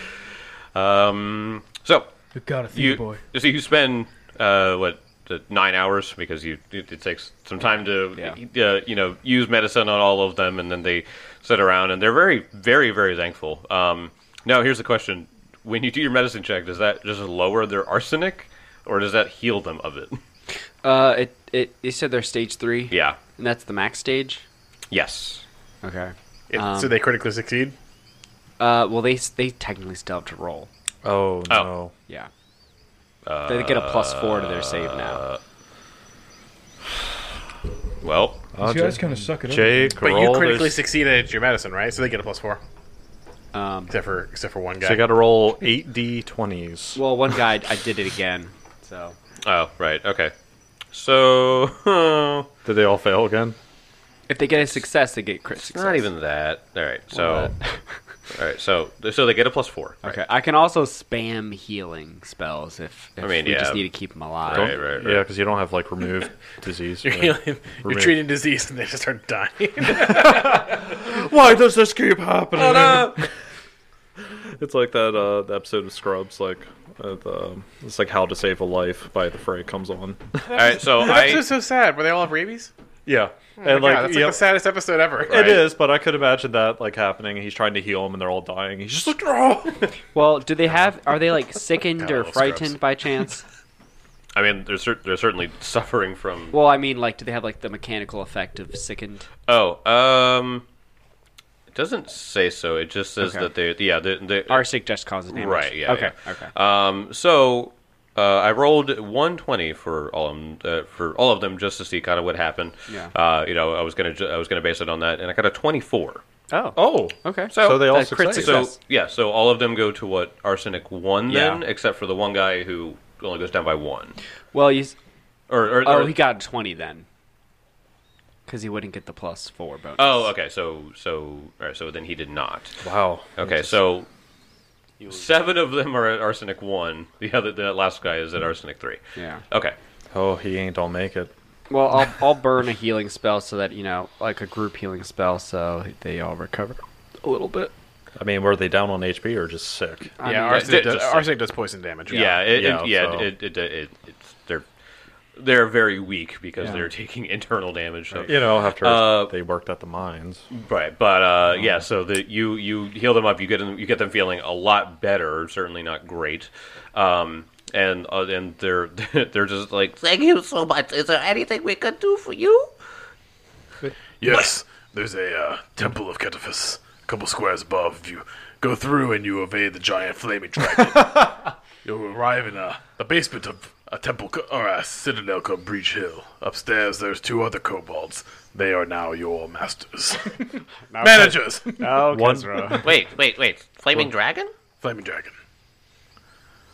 So We got a theme you boy. so you spend 9 hours because it takes some time to use medicine on all of them, and then they sit around and they're very very very thankful. Now here's the question: when you do your medicine check, does that just lower their arsenic, or does that heal them of it? You said they're stage 3. Yeah. And that's the max stage. Yes. Okay. So they critically succeed. Well, they technically still have to roll. Oh no. Yeah. They get a +4 to their save now. Well, These guys kind of suck it up. Jake, But roll. you critically There's- succeeded your medicine, right? So they get a +4. Um, Except for one guy. So you got to roll 8d20s. well, one guy I did it again. So oh right, okay. So Did they all fail again? if they get a success, they get crit success. not even that. All right, so all right, so they get a +4. Right. Okay. I can also spam healing spells if I mean, we just yeah. need to keep them alive. Right. Yeah, because you don't have like remove disease. You're right? healing, you're Remove. treating disease, and they just start dying. Why does this keep happening? Oh, no. It's like that episode of Scrubs, like it's like How to Save a Life by The Fray comes on. All right, so That's just so sad. Were they all have rabies? Yeah, Oh my and God, that's like yep, the saddest episode ever. it is. But I could imagine that like happening. And he's trying to heal them, and they're all dying. He's just like, oh. Well, do they have? Are they like sickened Yeah, or little frightened scrubs. by chance? I mean, they're certainly suffering from. Well, I mean, like, do they have like the mechanical effect of sickened? It doesn't say so. It just says Okay. that they Arsenic just causes damage. right. Yeah. Okay. yeah. Okay. So I rolled 120 for all of them just to see kind of what happened. Yeah. I was gonna base it on that, and I got a 24. Oh. Oh, Okay. So they all That's crit succeed. So success. yeah, so all of them go to what Arsenic 1 then, Yeah. except for the one guy who only goes down by 1. Well, he's. Or he got 20 then. Because he wouldn't get the +4 bonus. Oh, okay. So all right. So then he did not. wow. Okay, so 7 of them are at Arsenic 1. The last guy is at Arsenic 3. Yeah. Okay. Oh, he ain't all make it. Well, I'll burn a healing spell so that, like a group healing spell so they all recover a little bit. I mean, were they down on HP or just sick? I Yeah, mean, arsenic does poison damage. They're very weak because Yeah. they're taking internal damage. So. You know, after Uh, they worked at the mines. Right, but yeah. So you heal them up. You get them feeling a lot better. Certainly not great. And they're they're just like, Thank you so much. Is there anything we could do for you? Yes, there's a temple of Ketifus, a couple squares above. If you go through and you evade the giant flaming dragon, you'll arrive in the basement of a temple or a citadel called Breach Hill. Upstairs, there's 2 other kobolds. They are now your masters, managers. Oh, One- Kezra. Wait. Flaming dragon? Flaming dragon.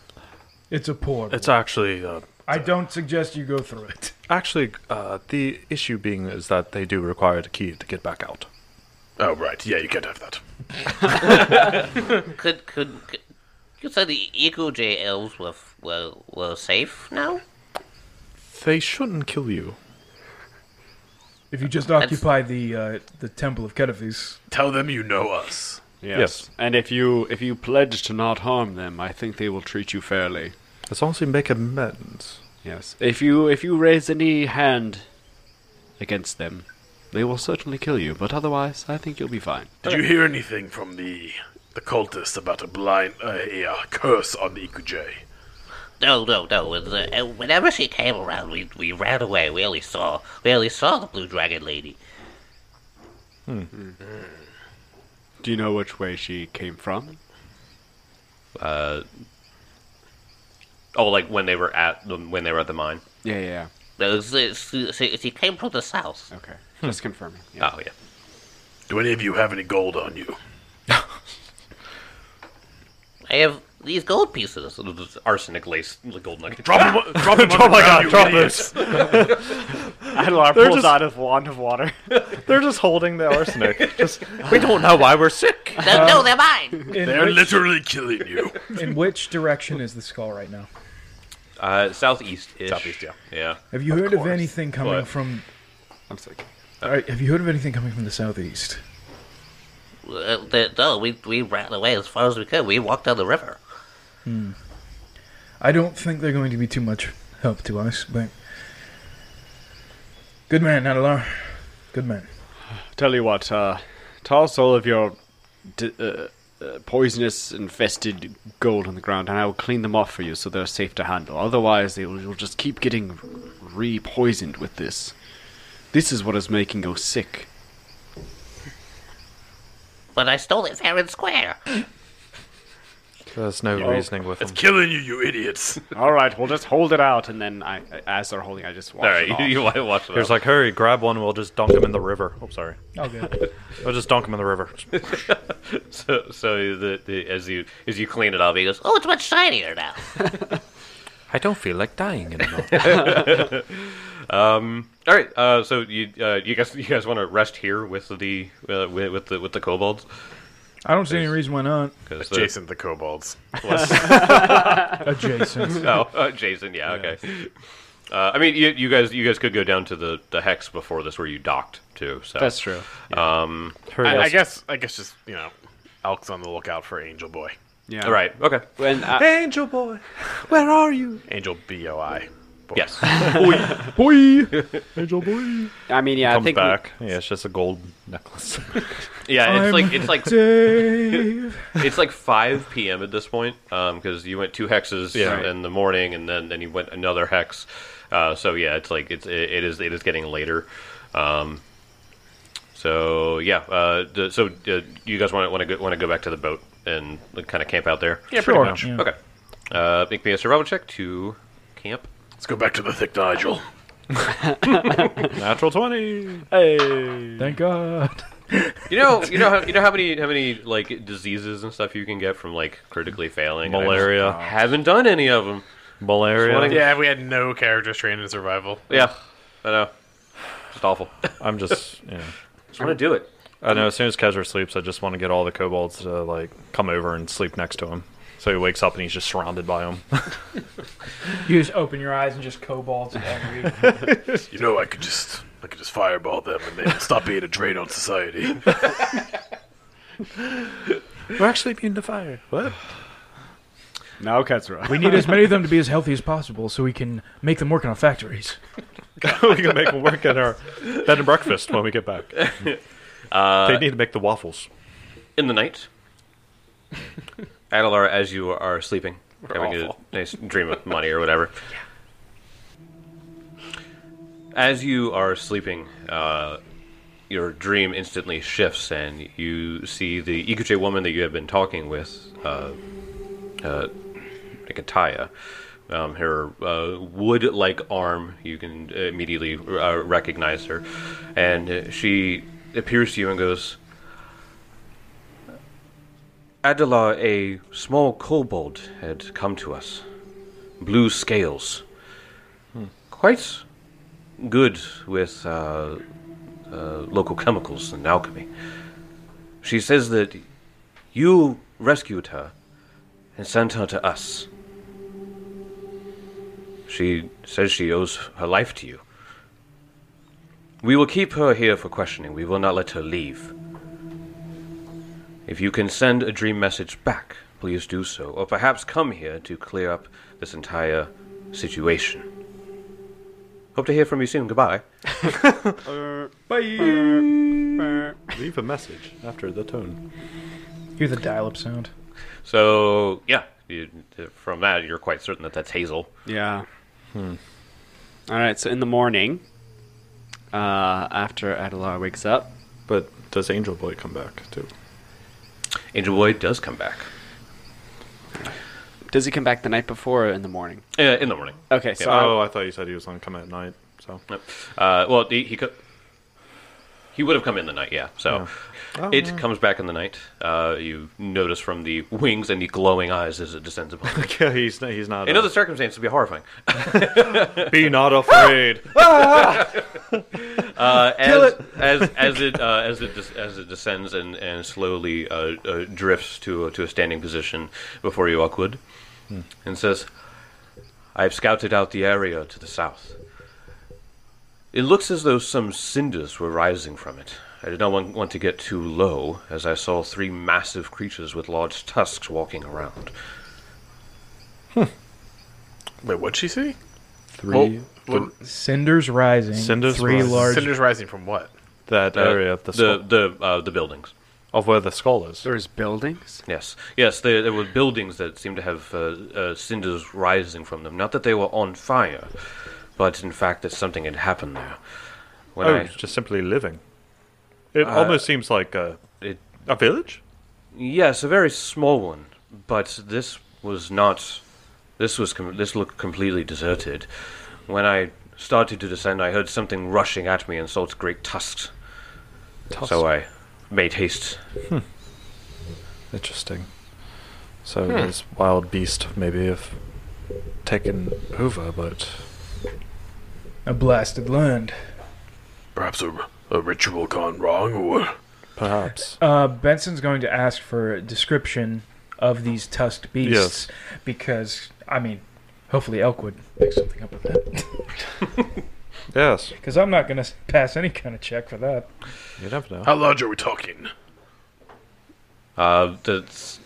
It's a portal. It's actually I don't suggest you go through it. the issue being is that they do require the key to get back out. Oh, right. Yeah, you can't have that. Could you say the EcoJ elves were safe now? They shouldn't kill you. If you just occupy the Temple of Kedifis. Tell them you know us. Yes. And if you pledge to not harm them, I think they will treat you fairly. As long as you make amends. Yes. If you raise any hand against them, they will certainly kill you. But otherwise, I think you'll be fine. Did you hear anything from the cultists about a curse on the EcoJ? No. Whenever she came around, we ran away. We only saw the blue dragon lady. Do you know which way she came from? Like when they were at the mine. Yeah. No, she came from the south. Okay. Just confirming. Yeah. Oh yeah. Do any of you have any gold on you? I have these gold pieces. Arsenic laced gold nugget. Drop them on the ground, you idiots. Adelar pulls out his wand of water. They're just holding the arsenic. We don't know why we're sick. No, they're mine. They're literally killing you. In which direction is the skull right now? Southeast-ish. Southeast, yeah. Yeah. Have you heard of anything coming from... I'm sick. All right, have you heard of anything coming from the southeast? No, we ran away as far as we could. We walked down the river. I don't think they're going to be too much help to us, but... Good man, Adelar. Good man. Tell you what, toss all of your poisonous infested gold on the ground, and I will clean them off for you so they're safe to handle. Otherwise, you'll just keep getting re-poisoned with this. This is what is making you sick. But I stole it fair and square. There's no reasoning with them. It's killing you, you idiots. All right, we'll just hold it out, and then as they're holding, I just wash All it right, off. you watch it. Here's like, hurry, grab one, and we'll just dunk him in the river. Oh, sorry. Oh, good. We'll just dunk him in the river. So as you clean it up, he goes, Oh, it's much shinier now. I don't feel like dying anymore. all right. So you guys want to rest here with the kobolds? I don't see any reason why not. Adjacent the kobolds. Adjacent. Jason. Yeah. Okay. I mean, you guys could go down to the hex before this, where you docked too. So That's true. I guess just, Elk's on the lookout for Angel Boy. Yeah. All right. Okay. When Angel boy, where are you? Angel B-O-I. Boy. Yes. Boy, Angel boy. I mean, yeah, I Comes think back. Yeah, it's just a gold necklace. Yeah. It's like Dave. it's like 5 p.m. at this point, because you went 2 hexes in the morning, and then you went another hex. So yeah, it's like it is getting later. So yeah. So you guys want to go back to the boat and kind of camp out there? Yeah, Sure. pretty much. Yeah. Okay. Make me a survival check to camp. Let's go back to the thick Nigel. Natural 20. hey, Thank God. You know how many like diseases and stuff you can get from like critically failing. And Malaria. I just haven't done any of them. Malaria. Yeah, we had no characters trained in survival. Yeah, I know. Just awful. I'm just, Just want to do it. I know, as soon as Kezra sleeps, I just want to get all the kobolds to, like, come over and sleep next to him. So he wakes up and he's just surrounded by them. You just open your eyes and just kobolds every... I could just fireball them and they'd stop being a drain on society. We're actually immune to fire. What? now Katsura. We need as many of them to be as healthy as possible so we can make them work in our factories. We can make them work at our bed and breakfast when we get back. They need to make the waffles. In the night, Adelar, as you are sleeping, having a nice dream of money or whatever. As you are sleeping, your dream instantly shifts, and you see the Ikuche woman that you have been talking with, Nikataya. Her wood-like arm, you can immediately recognize her, and she appears to you and goes, Adelar, a small kobold had come to us. blue scales. Quite good with local chemicals and alchemy. She says that you rescued her and sent her to us. She says she owes her life to you. We will keep her here for questioning. We will not let her leave. If you can send a dream message back, please do so. Or perhaps come here to clear up this entire situation. Hope to hear from you soon. Goodbye. Leave a message after the tone. Hear the dial-up sound. So, yeah. From that, you're quite certain that that's Hazel. Yeah. All right, so in the morning, after Adelar wakes up... But does Angel Boy come back, too? Angel Boy does come back. Does he come back the night before or in the morning? In the morning. Okay, so... I thought you said he was going to come at night, so... Nope. Well, he would have come in the night, yeah. So it comes back in the night. You notice from the wings and the glowing eyes as it descends upon him. Yeah, he's not... In other circumstances, it would be horrifying. Be not afraid. As it descends and slowly drifts to a standing position before you, Awkward, and says, "I've scouted out the area to the south. It looks as though some cinders were rising from it. I did not want to get too low, as I saw 3 massive creatures with large tusks walking around." Wait, what'd she see? 3... Cinders rising. Cinders 3 rising. large. Cinders rising from what? That area of the skull. The buildings. Of where the skull is. There's buildings? Yes, there were buildings that seemed to have cinders rising from them. Not that they were on fire, but in fact that something had happened there. When just simply living. It almost seems like a village? Yes, a very small one, but this was not. This looked completely deserted. When I started to descend, I heard something rushing at me and saw its great tusks. So I made haste. Interesting. So this wild beast maybe have taken over, but... A blasted land. Perhaps a ritual gone wrong, or... Perhaps. Benson's going to ask for a description of these tusked beasts. Yes. Because, I mean, hopefully Elkwood picks something up with that. Yes. Because I'm not going to pass any kind of check for that. You never know. How large are we talking? That's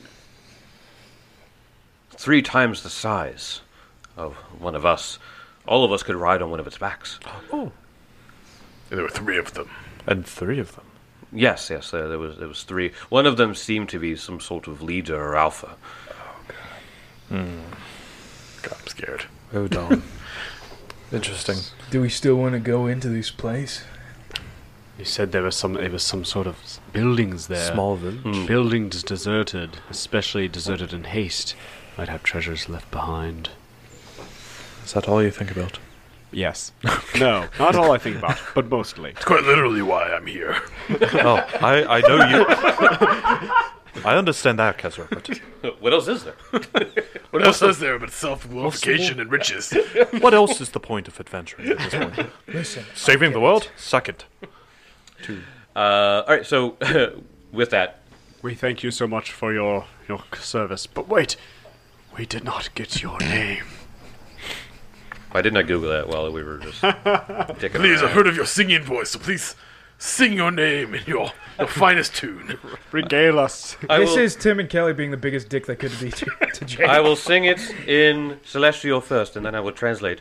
3 times the size of one of us. All of us could ride on one of its backs. Oh. And there were 3 of them. And 3 of them. Yes, there was 3. One of them seemed to be some sort of leader or alpha. God, I'm scared. Oh, darn. Interesting. Do we still want to go into this place? You said there was some sort of buildings there. Small village. Buildings deserted, especially deserted in haste. Might have treasures left behind. Is that all you think about? Yes. No, not all I think about, but mostly. It's quite literally why I'm here. Oh, I know you... I understand that, Kezra, but... What else is there? What else is there but self-glorification and riches? What else is the point of adventuring at this point? Listen. Saving the world? Second. 2. All right, so with that, We thank you so much for your service. But wait, we did not get your name. I did not Google that while we were just dicking Please, around. I've heard of your singing voice, so please sing your name in your finest tune. Regale us. This is Tim and Kelly being the biggest dick they could be to Jake. I will sing it in Celestial first, and then I will translate.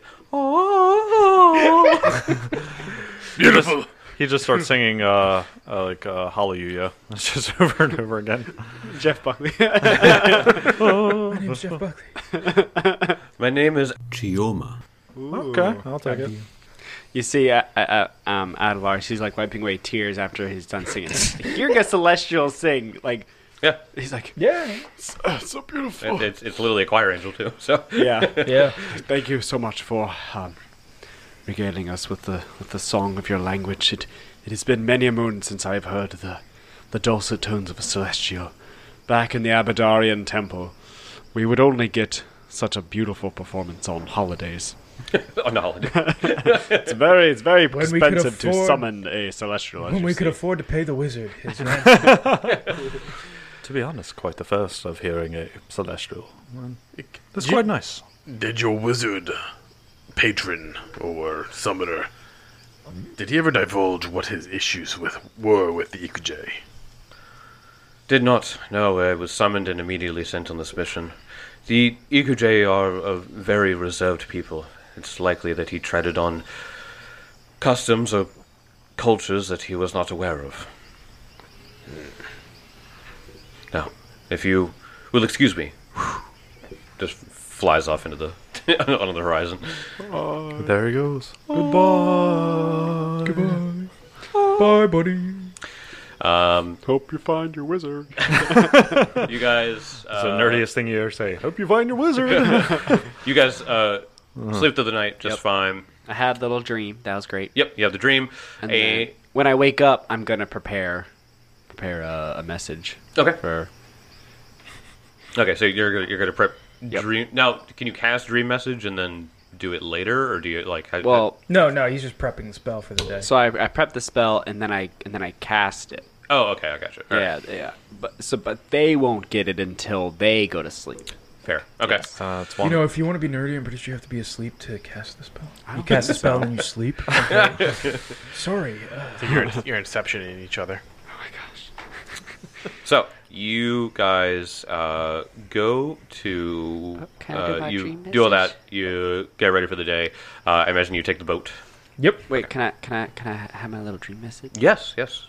Beautiful. He just starts singing, Hallelujah. It's just over and over again. Jeff Buckley. My name's Jeff Buckley. My name is Chioma. Okay, I'll take it. You see, Advar, she's like wiping away tears after he's done singing. Hearing a celestial sing, like, yeah. he's like, Yeah. So beautiful. It's literally a choir angel too. So yeah. Yeah. Thank you so much for regaling us with the song of your language. It has been many a moon since I have heard the dulcet tones of a celestial. Back in the Abadarian temple, we would only get such a beautiful performance on holidays. On a holiday. It's very When we could expensive to afford- summon a celestial. as When you we could see. afford to pay the wizard his ransom. To be honest, quite the first of hearing a celestial. That's quite nice. Did your wizard patron or summoner, did he ever divulge what his issues were with the Ikuj? Did not. No, I was summoned and immediately sent on this mission. The Ikuj are a very reserved people. It's likely that he treaded on customs or cultures that he was not aware of. Now, if you will excuse me, just flies off into the on the horizon. There he goes. Goodbye. Bye, buddy. Hope you find your wizard. You guys, It's the nerdiest thing you ever say. Hope you find your wizard. you guys sleep through the night just fine. I had the little dream. That was great. Yep, you have the dream. And then when I wake up, I'm gonna prepare a message. Okay. For Okay, so you're gonna prep dream. Now, can you cast dream message and then do it later, or do you like? well, No, he's just prepping the spell for the day. so I prep the spell and then I cast it. Oh, okay, I gotcha. All right. Yeah. But they won't get it until they go to sleep. Fair. Okay. It's You one. know, if you want to be nerdy, I'm pretty sure you have to be asleep to cast the spell. You cast the spell and you sleep. Okay. Sorry. You're inceptioning each other. So you guys go to Can I do my you dream do all that. message? You get ready for the day. I imagine you take the boat. Yep. Wait, can I have my little dream message? Yes. Yes.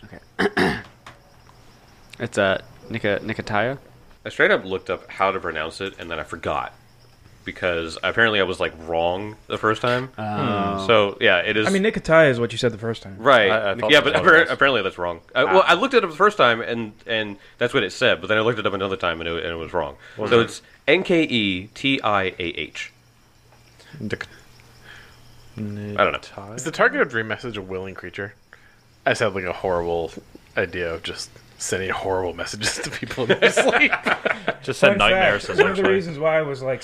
It's Nicotaya. I straight up looked up how to pronounce it, and then I forgot because apparently I was like wrong the first time. So yeah, it is. I mean, Nicotaya is what you said the first time. right? I thought Yeah, that's but what it was. apparently that's wrong. Well, I looked it up the first time, and that's what it said. But then I looked it up another time, and it was wrong. So it's Nketiah. I don't know. Is the target of dream message a willing creature? I just had like a horrible idea of just sending horrible messages to people in their sleep. Just said Fun nightmares, fact, one of the essentially. reasons why I was like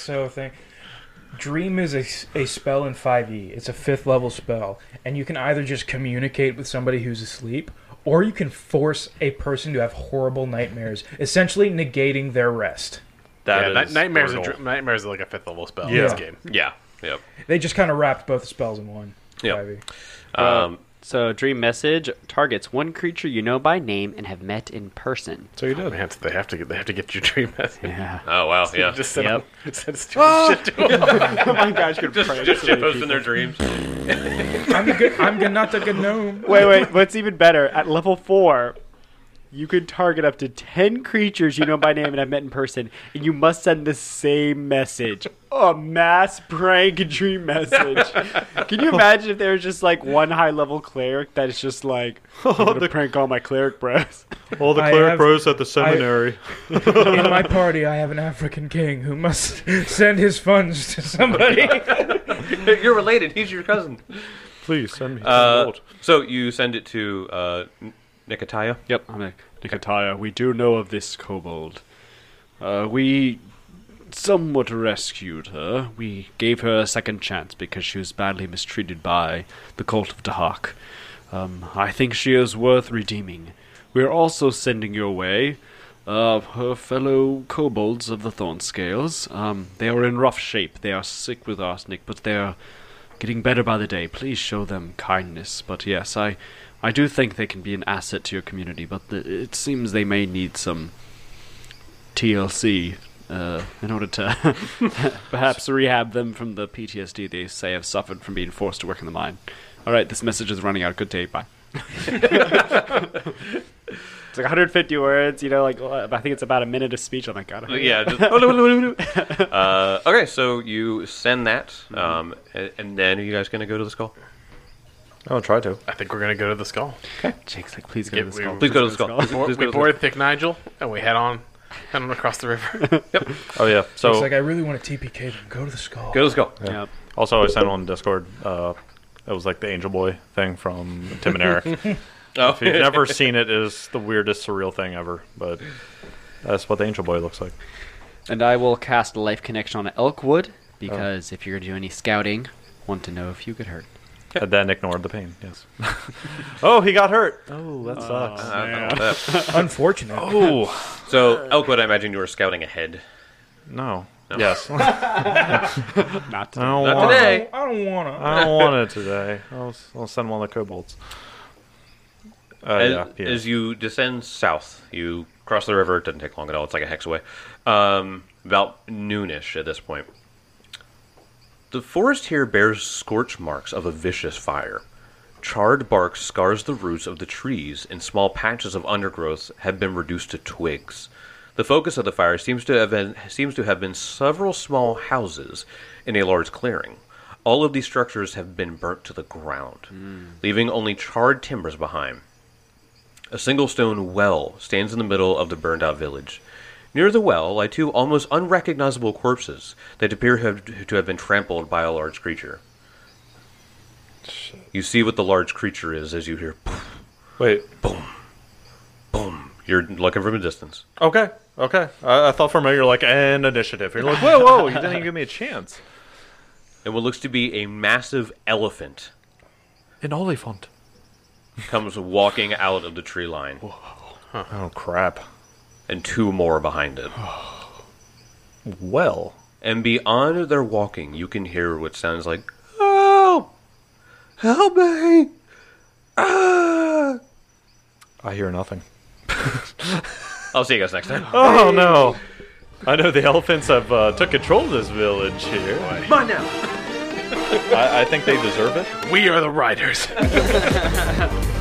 Dream is a spell in 5e. It's a 5th level spell, and you can either just communicate with somebody who's asleep, or you can force a person to have horrible nightmares, essentially negating their rest. Nightmares brutal. nightmares are like a 5th level spell in Yeah. this game. Yeah. Yep. They just kind of wrapped both spells in one. Yep. 5e. So dream message targets one creature you know by name and have met in person. So you did. Man, they have to get your dream message. Yeah. Oh wow. Yeah. Just send, Yep. send stupid shit to them. Oh my gosh, just shitpost in their dreams. I'm not a gnome. Wait. What's even better? At level 4, you could target up to 10 creatures you know by name and have met in person, and you must send the same message. A mass prank dream message. Can you imagine if there was just like one high-level cleric that is just like, I'm gonna prank all my cleric bros? All the I cleric have- bros at the seminary. In my party, I have an African king who must send his funds to somebody. You're related. He's your cousin. Please send me some gold. So you send it to Nicotaya. Yep. I'm like, Nicotaya, we do know of this kobold. We somewhat rescued her. We gave her a second chance because she was badly mistreated by the cult of Dahak. I think she is worth redeeming. We are also sending your way her fellow kobolds of the Thornscales. They are in rough shape. They are sick with arsenic, but they are getting better by the day. Please show them kindness. But yes, I do think they can be an asset to your community, but it seems they may need some TLC in order to perhaps rehab them from the PTSD they say have suffered from being forced to work in the mine. All right, this message is running out. Good day. Bye. It's like 150 words, like I think it's about a minute of speech. I'm like, God. Yeah. Just, okay, so you send that, and then are you guys going to go to the skull? I'll try to. I think we're gonna go to the skull. Jake's like, please go to the skull. Please go to the skull. We board Thick Nigel and we head on across the river. Oh yeah. It's So like, I really want to TPK them. Go to the skull. Go to the skull. Yep. also I sent on Discord. It was like the Angel Boy thing from Tim and Eric. Oh, If you've never seen it, it is the weirdest surreal thing ever. But that's what the Angel Boy looks like. And I will cast Life Connection on Elkwood, because if you're going to do any scouting, want to know if you get hurt. And then ignore the pain, yes. Oh, he got hurt. Oh, that sucks. Unfortunate. Oh. So, Elkwood, I imagine you were scouting ahead. No. Yes. Not Not want today. It. I don't want to. I don't want it today. I'll send one of the kobolds. As you descend south, you cross the river. It doesn't take long at all. It's like a hex away. About noonish at this point. The forest here bears scorch marks of a vicious fire. Charred bark scars the roots of the trees, and small patches of undergrowth have been reduced to twigs. The focus of the fire seems to have been several small houses in a large clearing. All of these structures have been burnt to the ground, leaving only charred timbers behind. A single stone well stands in the middle of the burned-out village. Near the well lie two almost unrecognizable corpses that appear to have been trampled by a large creature. You see what the large creature is as you hear poof, Wait. boom, boom. You're looking from a distance. Okay. I thought for a minute you're like, and initiative. You're like, whoa, you didn't even give me a chance. And what looks to be a massive elephant An Oliphant. comes walking out of the tree line, Oh, crap. and two more behind it. Well. And beyond their walking, you can hear what sounds like, "Oh, help me! Ah!" I hear nothing. I'll see you guys next time. Oh, no. I know the elephants have took control of this village here. Come on now. I think they deserve it. We are the riders.